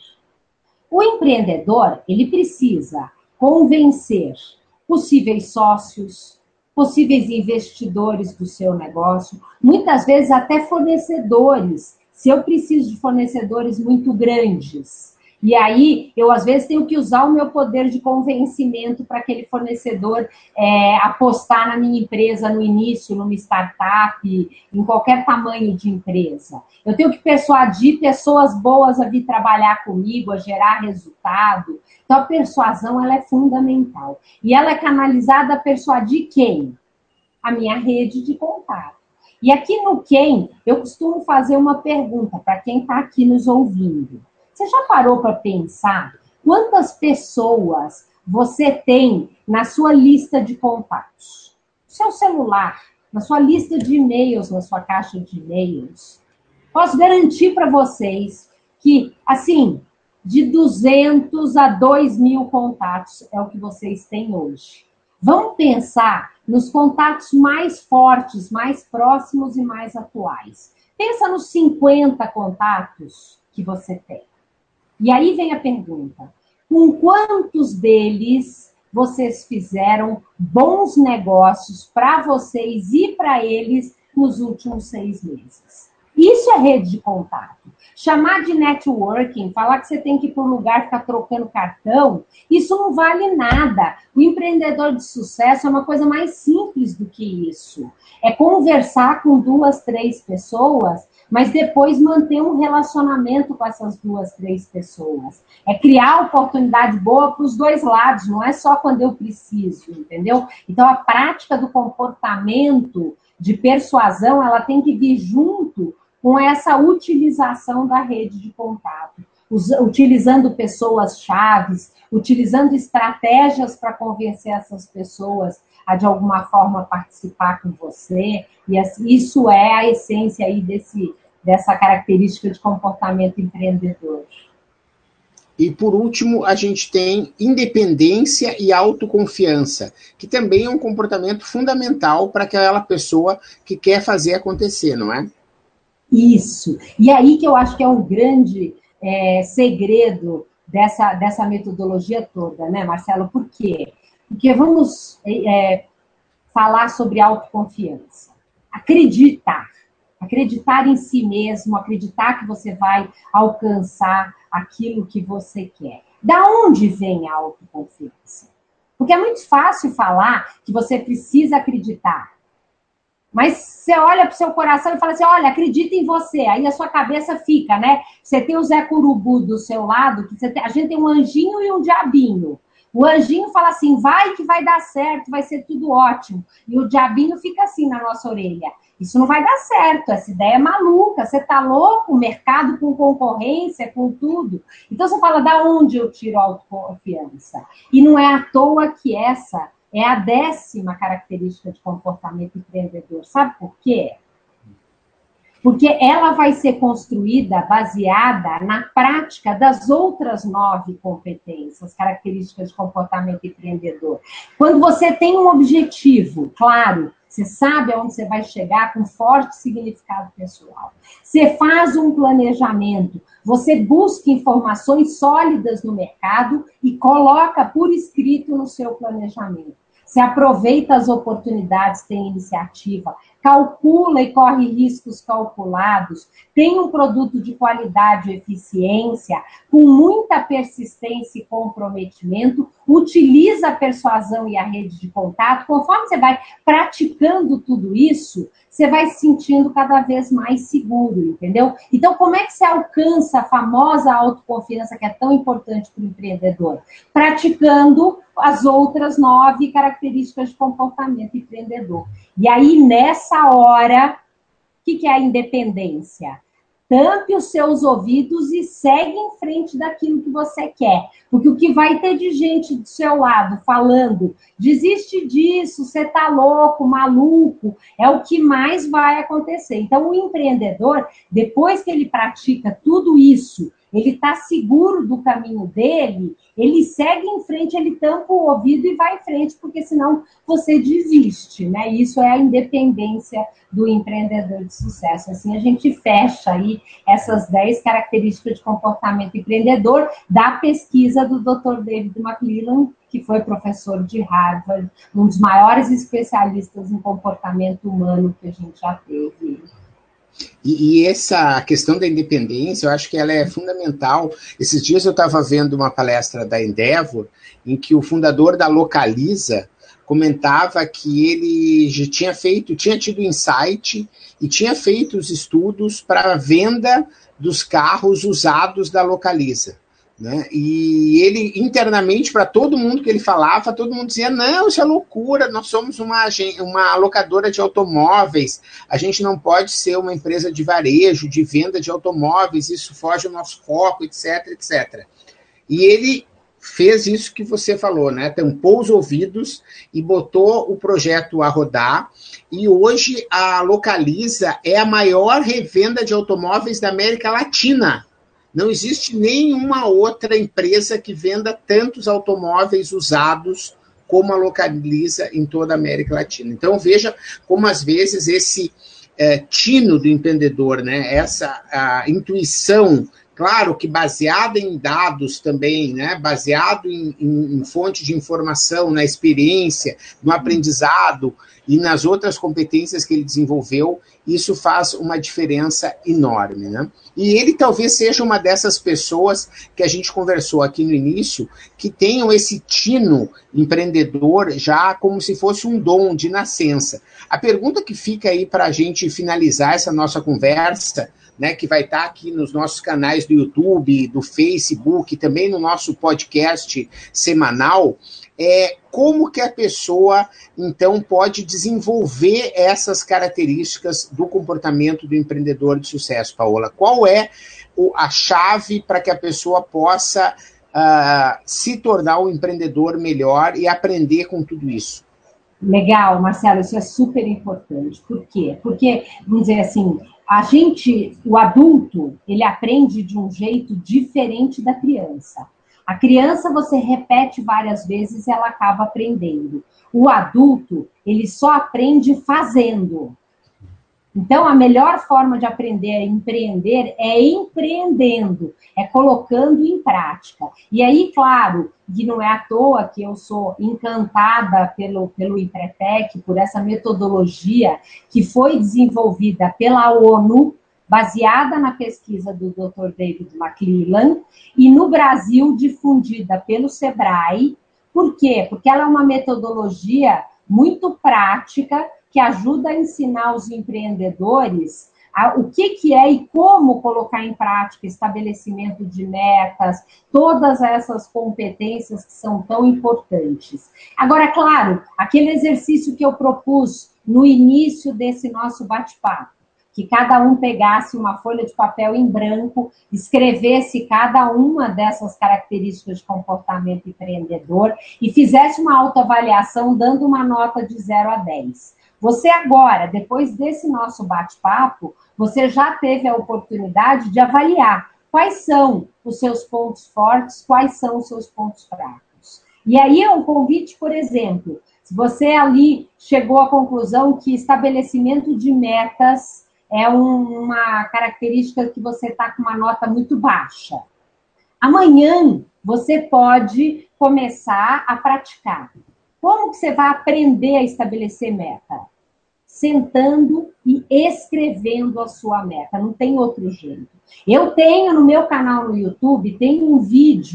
O empreendedor, ele precisa convencer possíveis sócios, possíveis investidores do seu negócio, muitas vezes até fornecedores, se eu preciso de fornecedores muito grandes. E aí, eu às vezes tenho que usar o meu poder de convencimento para aquele fornecedor é, apostar na minha empresa no início, numa startup, em qualquer tamanho de empresa. Eu tenho que persuadir pessoas boas a vir trabalhar comigo, a gerar resultado. Então, a persuasão ela é fundamental. E ela é canalizada a persuadir quem? A minha rede de contato. E aqui no Quem, eu costumo fazer uma pergunta para quem está aqui nos ouvindo. Você já parou para pensar quantas pessoas você tem na sua lista de contatos? No seu celular, na sua lista de e-mails, na sua caixa de e-mails. Posso garantir para vocês que, assim, de duzentos a dois mil contatos é o que vocês têm hoje. Vamos pensar nos contatos mais fortes, mais próximos e mais atuais. Pensa nos cinquenta contatos que você tem. E aí vem a pergunta, com quantos deles vocês fizeram bons negócios para vocês e para eles nos últimos seis meses? Isso é rede de contato. Chamar de networking, falar que você tem que ir para um lugar ficar trocando cartão, isso não vale nada. O empreendedor de sucesso é uma coisa mais simples do que isso. É conversar com duas, três pessoas, mas depois manter um relacionamento com essas duas, três pessoas. É criar oportunidade boa para os dois lados, não é só quando eu preciso, entendeu? Então, a prática do comportamento de persuasão, ela tem que vir junto com essa utilização da rede de contato. Utilizando pessoas chaves, utilizando estratégias para convencer essas pessoas a, de alguma forma, participar com você. E isso é a essência aí desse, dessa característica de comportamento empreendedor. E, por último, a gente tem independência e autoconfiança, que também é um comportamento fundamental para aquela pessoa que quer fazer acontecer, não é? Isso. E aí que eu acho que é um grande é, segredo dessa, dessa metodologia toda, né, Marcelo? Por quê? Porque vamos é, falar sobre autoconfiança. Acreditar. Acreditar em si mesmo, acreditar que você vai alcançar aquilo que você quer. Da onde vem a autoconfiança? Porque é muito fácil falar que você precisa acreditar. Mas você olha para o seu coração e fala assim, olha, acredita em você. Aí a sua cabeça fica, né? Você tem o Zé Curubu do seu lado, que você tem, a gente tem um anjinho e um diabinho. O anjinho fala assim, vai que vai dar certo, vai ser tudo ótimo. E o diabinho fica assim na nossa orelha. Isso não vai dar certo, essa ideia é maluca, você tá louco, mercado com concorrência, com tudo. Então você fala, da onde eu tiro a autoconfiança? E não é à toa que essa é a décima característica de comportamento empreendedor. Sabe por quê? Porque ela vai ser construída baseada na prática das outras nove competências, características de comportamento empreendedor. Quando você tem um objetivo, claro, você sabe aonde você vai chegar com forte significado pessoal. Você faz um planejamento, você busca informações sólidas no mercado e coloca por escrito no seu planejamento. Você aproveita as oportunidades, tem iniciativa, calcula e corre riscos calculados, tem um produto de qualidade e eficiência, com muita persistência e comprometimento, utiliza a persuasão e a rede de contato. Conforme você vai praticando tudo isso, você vai se sentindo cada vez mais seguro, entendeu? Então, como é que você alcança a famosa autoconfiança que é tão importante para o empreendedor? Praticando as outras nove características de comportamento empreendedor. E aí, nessa hora, o que, que é a independência? Tampe os seus ouvidos e segue em frente daquilo que você quer. Porque o que vai ter de gente do seu lado falando, desiste disso, você tá louco, maluco, é o que mais vai acontecer. Então, o empreendedor, depois que ele pratica tudo isso, ele está seguro do caminho dele, ele segue em frente, ele tampa o ouvido e vai em frente, porque senão você desiste, né? Isso é a independência do empreendedor de sucesso. Assim, a gente fecha aí essas dez características de comportamento empreendedor da pesquisa do doutor David McClelland, que foi professor de Harvard, um dos maiores especialistas em comportamento humano que a gente já teve. E, e essa questão da independência, eu acho que ela é fundamental. Esses dias eu estava vendo uma palestra da Endeavor, em que o fundador da Localiza comentava que ele já tinha feito, tinha tido insight e tinha feito os estudos para a venda dos carros usados da Localiza. Né? E ele, internamente, para todo mundo que ele falava, todo mundo dizia, não, isso é loucura, nós somos uma, uma locadora de automóveis, a gente não pode ser uma empresa de varejo, de venda de automóveis, isso foge ao nosso foco, etc, etcétera. E ele fez isso que você falou, né? Tampou os ouvidos e botou o projeto a rodar, e hoje a Localiza é a maior revenda de automóveis da América Latina. Não existe nenhuma outra empresa que venda tantos automóveis usados como a Localiza em toda a América Latina. Então, veja como, às vezes, esse é, tino do empreendedor, né, essa a intuição, claro que baseada em dados também, né, baseado em, em, em fonte de informação, na experiência, no aprendizado e nas outras competências que ele desenvolveu, isso faz uma diferença enorme, né? E ele talvez seja uma dessas pessoas que a gente conversou aqui no início, que tenham esse tino empreendedor já como se fosse um dom de nascença. A pergunta que fica aí para a gente finalizar essa nossa conversa, né, que vai estar aqui nos nossos canais do YouTube, do Facebook, também no nosso podcast semanal, é como que a pessoa, então, pode desenvolver essas características do comportamento do empreendedor de sucesso, Paola? Qual é o, a chave para que a pessoa possa uh, se tornar um empreendedor melhor e aprender com tudo isso? Legal, Marcelo, isso é super importante. Por quê? Porque, vamos dizer assim, a gente, o adulto, ele aprende de um jeito diferente da criança. A criança você repete várias vezes e ela acaba aprendendo. O adulto, ele só aprende fazendo. Então, a melhor forma de aprender a empreender é empreendendo, é colocando em prática. E aí, claro, que não é à toa que eu sou encantada pelo, pelo Empretec, por essa metodologia que foi desenvolvida pela ONU, baseada na pesquisa do doutor David McClelland, e no Brasil difundida pelo Sebrae. Por quê? Porque ela é uma metodologia muito prática que ajuda a ensinar os empreendedores a, o que, que é e como colocar em prática estabelecimento de metas, todas essas competências que são tão importantes. Agora, claro, aquele exercício que eu propus no início desse nosso bate-papo, que cada um pegasse uma folha de papel em branco, escrevesse cada uma dessas características de comportamento empreendedor e fizesse uma autoavaliação dando uma nota de zero a dez. Você agora, depois desse nosso bate-papo, você já teve a oportunidade de avaliar quais são os seus pontos fortes, quais são os seus pontos fracos. E aí é um convite, por exemplo, se você ali chegou à conclusão que estabelecimento de metas é uma característica que você está com uma nota muito baixa. Amanhã você pode começar a praticar. Como que você vai aprender a estabelecer meta? Sentando e escrevendo a sua meta. Não tem outro jeito. Eu tenho no meu canal no YouTube, tem um vídeo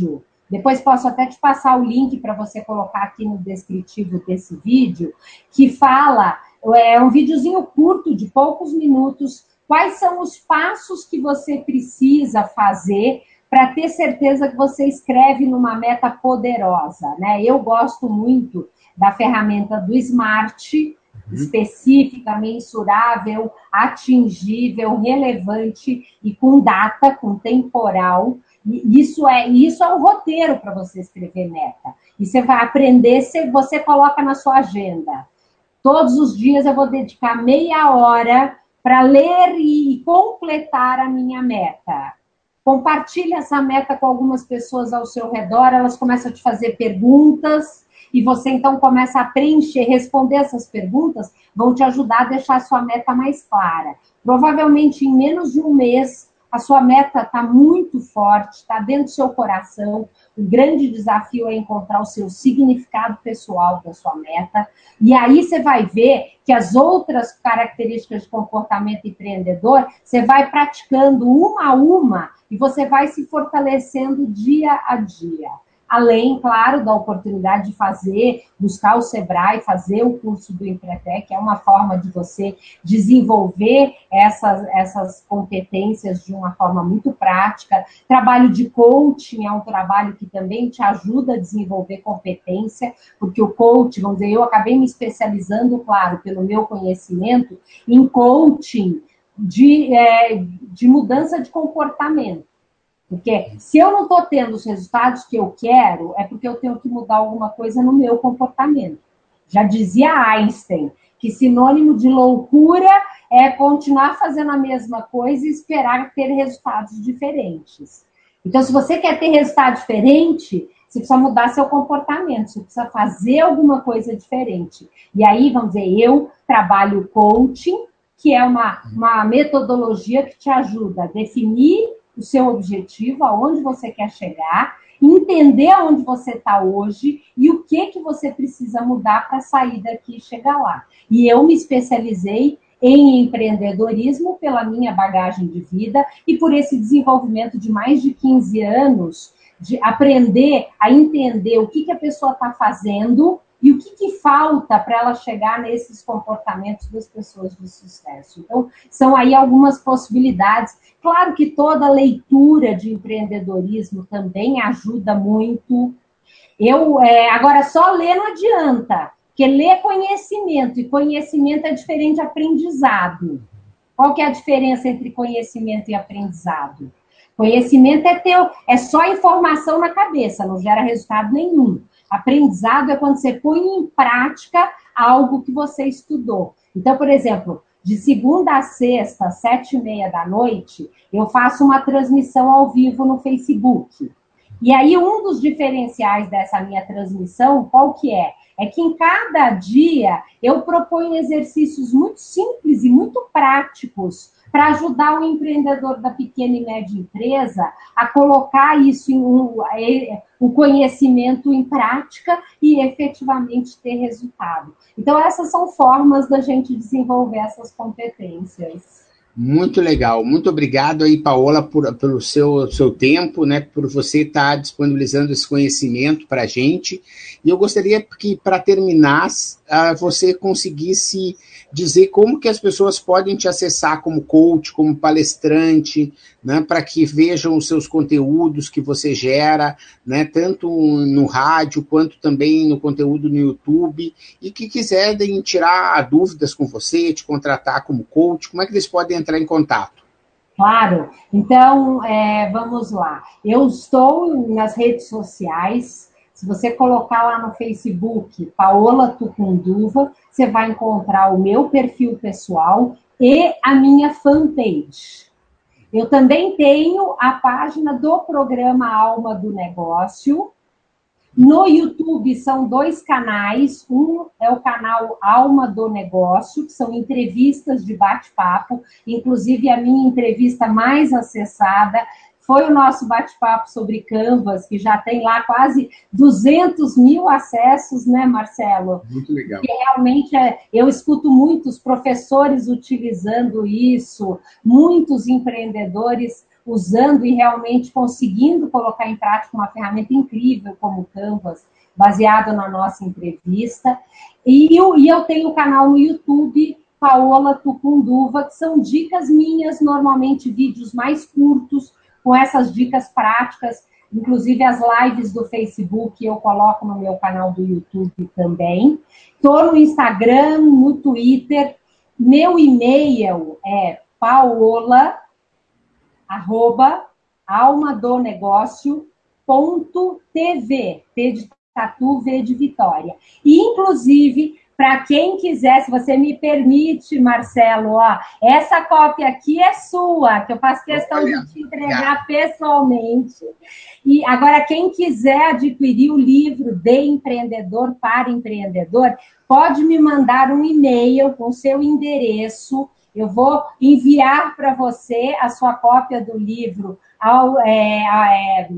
depois posso até te passar o link para você colocar aqui no descritivo desse vídeo, que fala, é um videozinho curto, de poucos minutos, quais são os passos que você precisa fazer para ter certeza que você escreve numa meta poderosa, né? Eu gosto muito da ferramenta do SMART, uhum. específica, mensurável, atingível, relevante e com data, com temporal. E isso é, isso é o roteiro para você escrever meta. E você vai aprender, você coloca na sua agenda. Todos os dias eu vou dedicar meia hora para ler e completar a minha meta. Compartilhe essa meta com algumas pessoas ao seu redor, elas começam a te fazer perguntas e você então começa a preencher, responder essas perguntas, vão te ajudar a deixar a sua meta mais clara. Provavelmente em menos de um mês, a sua meta está muito forte, está dentro do seu coração. O grande desafio é encontrar o seu significado pessoal da sua meta. E aí você vai ver que as outras características de comportamento empreendedor, você vai praticando uma a uma e você vai se fortalecendo dia a dia. Além, claro, da oportunidade de fazer, buscar o Sebrae, fazer o curso do Empretec, que é uma forma de você desenvolver essas, essas competências de uma forma muito prática. Trabalho de coaching é um trabalho que também te ajuda a desenvolver competência, porque o coaching, vamos dizer, eu acabei me especializando, claro, pelo meu conhecimento, em coaching de, é, de mudança de comportamento. Porque se eu não estou tendo os resultados que eu quero, é porque eu tenho que mudar alguma coisa no meu comportamento. Já dizia Einstein, que sinônimo de loucura é continuar fazendo a mesma coisa e esperar ter resultados diferentes. Então, se você quer ter resultado diferente, você precisa mudar seu comportamento, você precisa fazer alguma coisa diferente. E aí, vamos dizer, eu trabalho coaching, que é uma, uma metodologia que te ajuda a definir o seu objetivo, aonde você quer chegar, entender aonde você está hoje e o que, que você precisa mudar para sair daqui e chegar lá. E eu me especializei em empreendedorismo pela minha bagagem de vida e por esse desenvolvimento de mais de quinze anos de aprender a entender o que, que a pessoa está fazendo e o que, que falta para ela chegar nesses comportamentos das pessoas de sucesso. Então, são aí algumas possibilidades. Claro que toda leitura de empreendedorismo também ajuda muito. Eu, é, agora, só ler não adianta, porque ler é conhecimento, e conhecimento é diferente de aprendizado. Qual que é a diferença entre conhecimento e aprendizado? Conhecimento é, teu, é só informação na cabeça, não gera resultado nenhum. Aprendizado é quando você põe em prática algo que você estudou. Então, por exemplo, de segunda a sexta, às sete e meia da noite, eu faço uma transmissão ao vivo no Facebook. E aí, um dos diferenciais dessa minha transmissão, qual que é? É que em cada dia eu proponho exercícios muito simples e muito práticos para ajudar o empreendedor da pequena e média empresa a colocar isso em um, o conhecimento em prática e efetivamente ter resultado. Então, essas são formas da gente desenvolver essas competências. Muito legal. Muito obrigado aí, Paola, por, pelo seu, seu tempo, né, por você estar disponibilizando esse conhecimento para a gente. E eu gostaria que, para terminar, uh, você conseguisse dizer como que as pessoas podem te acessar como coach, como palestrante, né, para que vejam os seus conteúdos que você gera, né, tanto no rádio quanto também no conteúdo no YouTube, e que quiserem tirar dúvidas com você, te contratar como coach, como é que eles podem entrar em contato? Claro. Então, é, vamos lá. Eu estou nas redes sociais. Se você colocar lá no Facebook, Paola Tucunduva, você vai encontrar o meu perfil pessoal e a minha fanpage. Eu também tenho a página do programa Alma do Negócio. No YouTube são dois canais. Um é o canal Alma do Negócio, que são entrevistas de bate-papo. Inclusive, a minha entrevista mais acessada foi o nosso bate-papo sobre Canvas, que já tem lá quase duzentos mil acessos, né, Marcelo? Muito legal. E realmente é, eu escuto muitos professores utilizando isso, muitos empreendedores usando e realmente conseguindo colocar em prática uma ferramenta incrível como o Canvas, baseado na nossa entrevista. E eu, e eu tenho o canal no YouTube, Paola Tucunduva, que são dicas minhas, normalmente vídeos mais curtos, com essas dicas práticas, inclusive as lives do Facebook eu coloco no meu canal do YouTube também. Estou no Instagram, no Twitter, meu e-mail é paola, arroba, almadonegócio ponto tv, T de Tatu, V de Vitória. E, inclusive, para quem quiser, se você me permite, Marcelo, ó, essa cópia aqui é sua, que eu faço questão de te entregar pessoalmente. E agora, quem quiser adquirir o livro De Empreendedor para Empreendedor, pode me mandar um e-mail com seu endereço. Eu vou enviar para você a sua cópia do livro ao, é, é,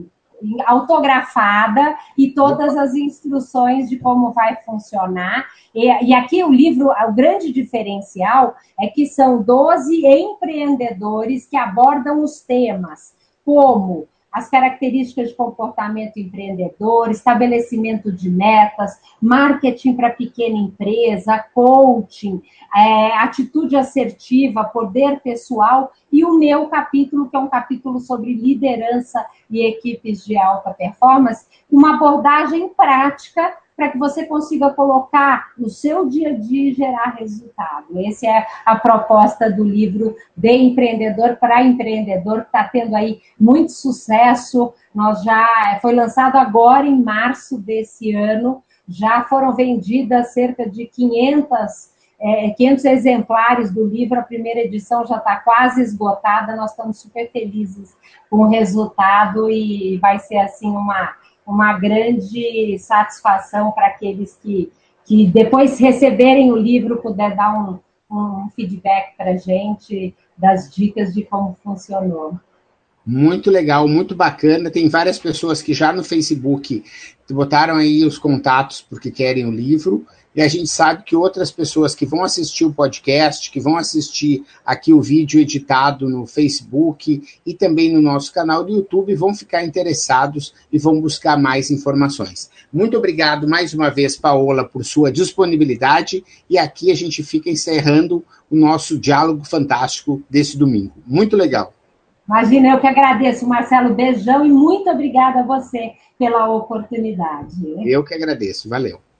autografada e todas as instruções de como vai funcionar. E, e aqui o livro, o grande diferencial é que são doze empreendedores que abordam os temas como as características de comportamento empreendedor, estabelecimento de metas, marketing para pequena empresa, coaching, é, atitude assertiva, poder pessoal, e o meu capítulo, que é um capítulo sobre liderança e equipes de alta performance, uma abordagem prática para que você consiga colocar no seu dia a dia e gerar resultado. Essa é a proposta do livro De Empreendedor para Empreendedor, que está tendo aí muito sucesso. Nós já foi lançado agora em março desse ano, já foram vendidas cerca de quinhentos, é, quinhentos exemplares do livro, a primeira edição já está quase esgotada, nós estamos super felizes com o resultado e vai ser assim uma... uma grande satisfação para aqueles que, que depois receberem o livro, puder dar um, um feedback para a gente das dicas de como funcionou. Muito legal, muito bacana. Tem várias pessoas que já no Facebook botaram aí os contatos porque querem o livro. E a gente sabe que outras pessoas que vão assistir o podcast, que vão assistir aqui o vídeo editado no Facebook e também no nosso canal do YouTube, vão ficar interessados e vão buscar mais informações. Muito obrigado mais uma vez, Paola, por sua disponibilidade. E aqui a gente fica encerrando o nosso diálogo fantástico desse domingo. Muito legal. Imagina, eu que agradeço, Marcelo. Beijão e muito obrigada a você pela oportunidade. Eu que agradeço. Valeu.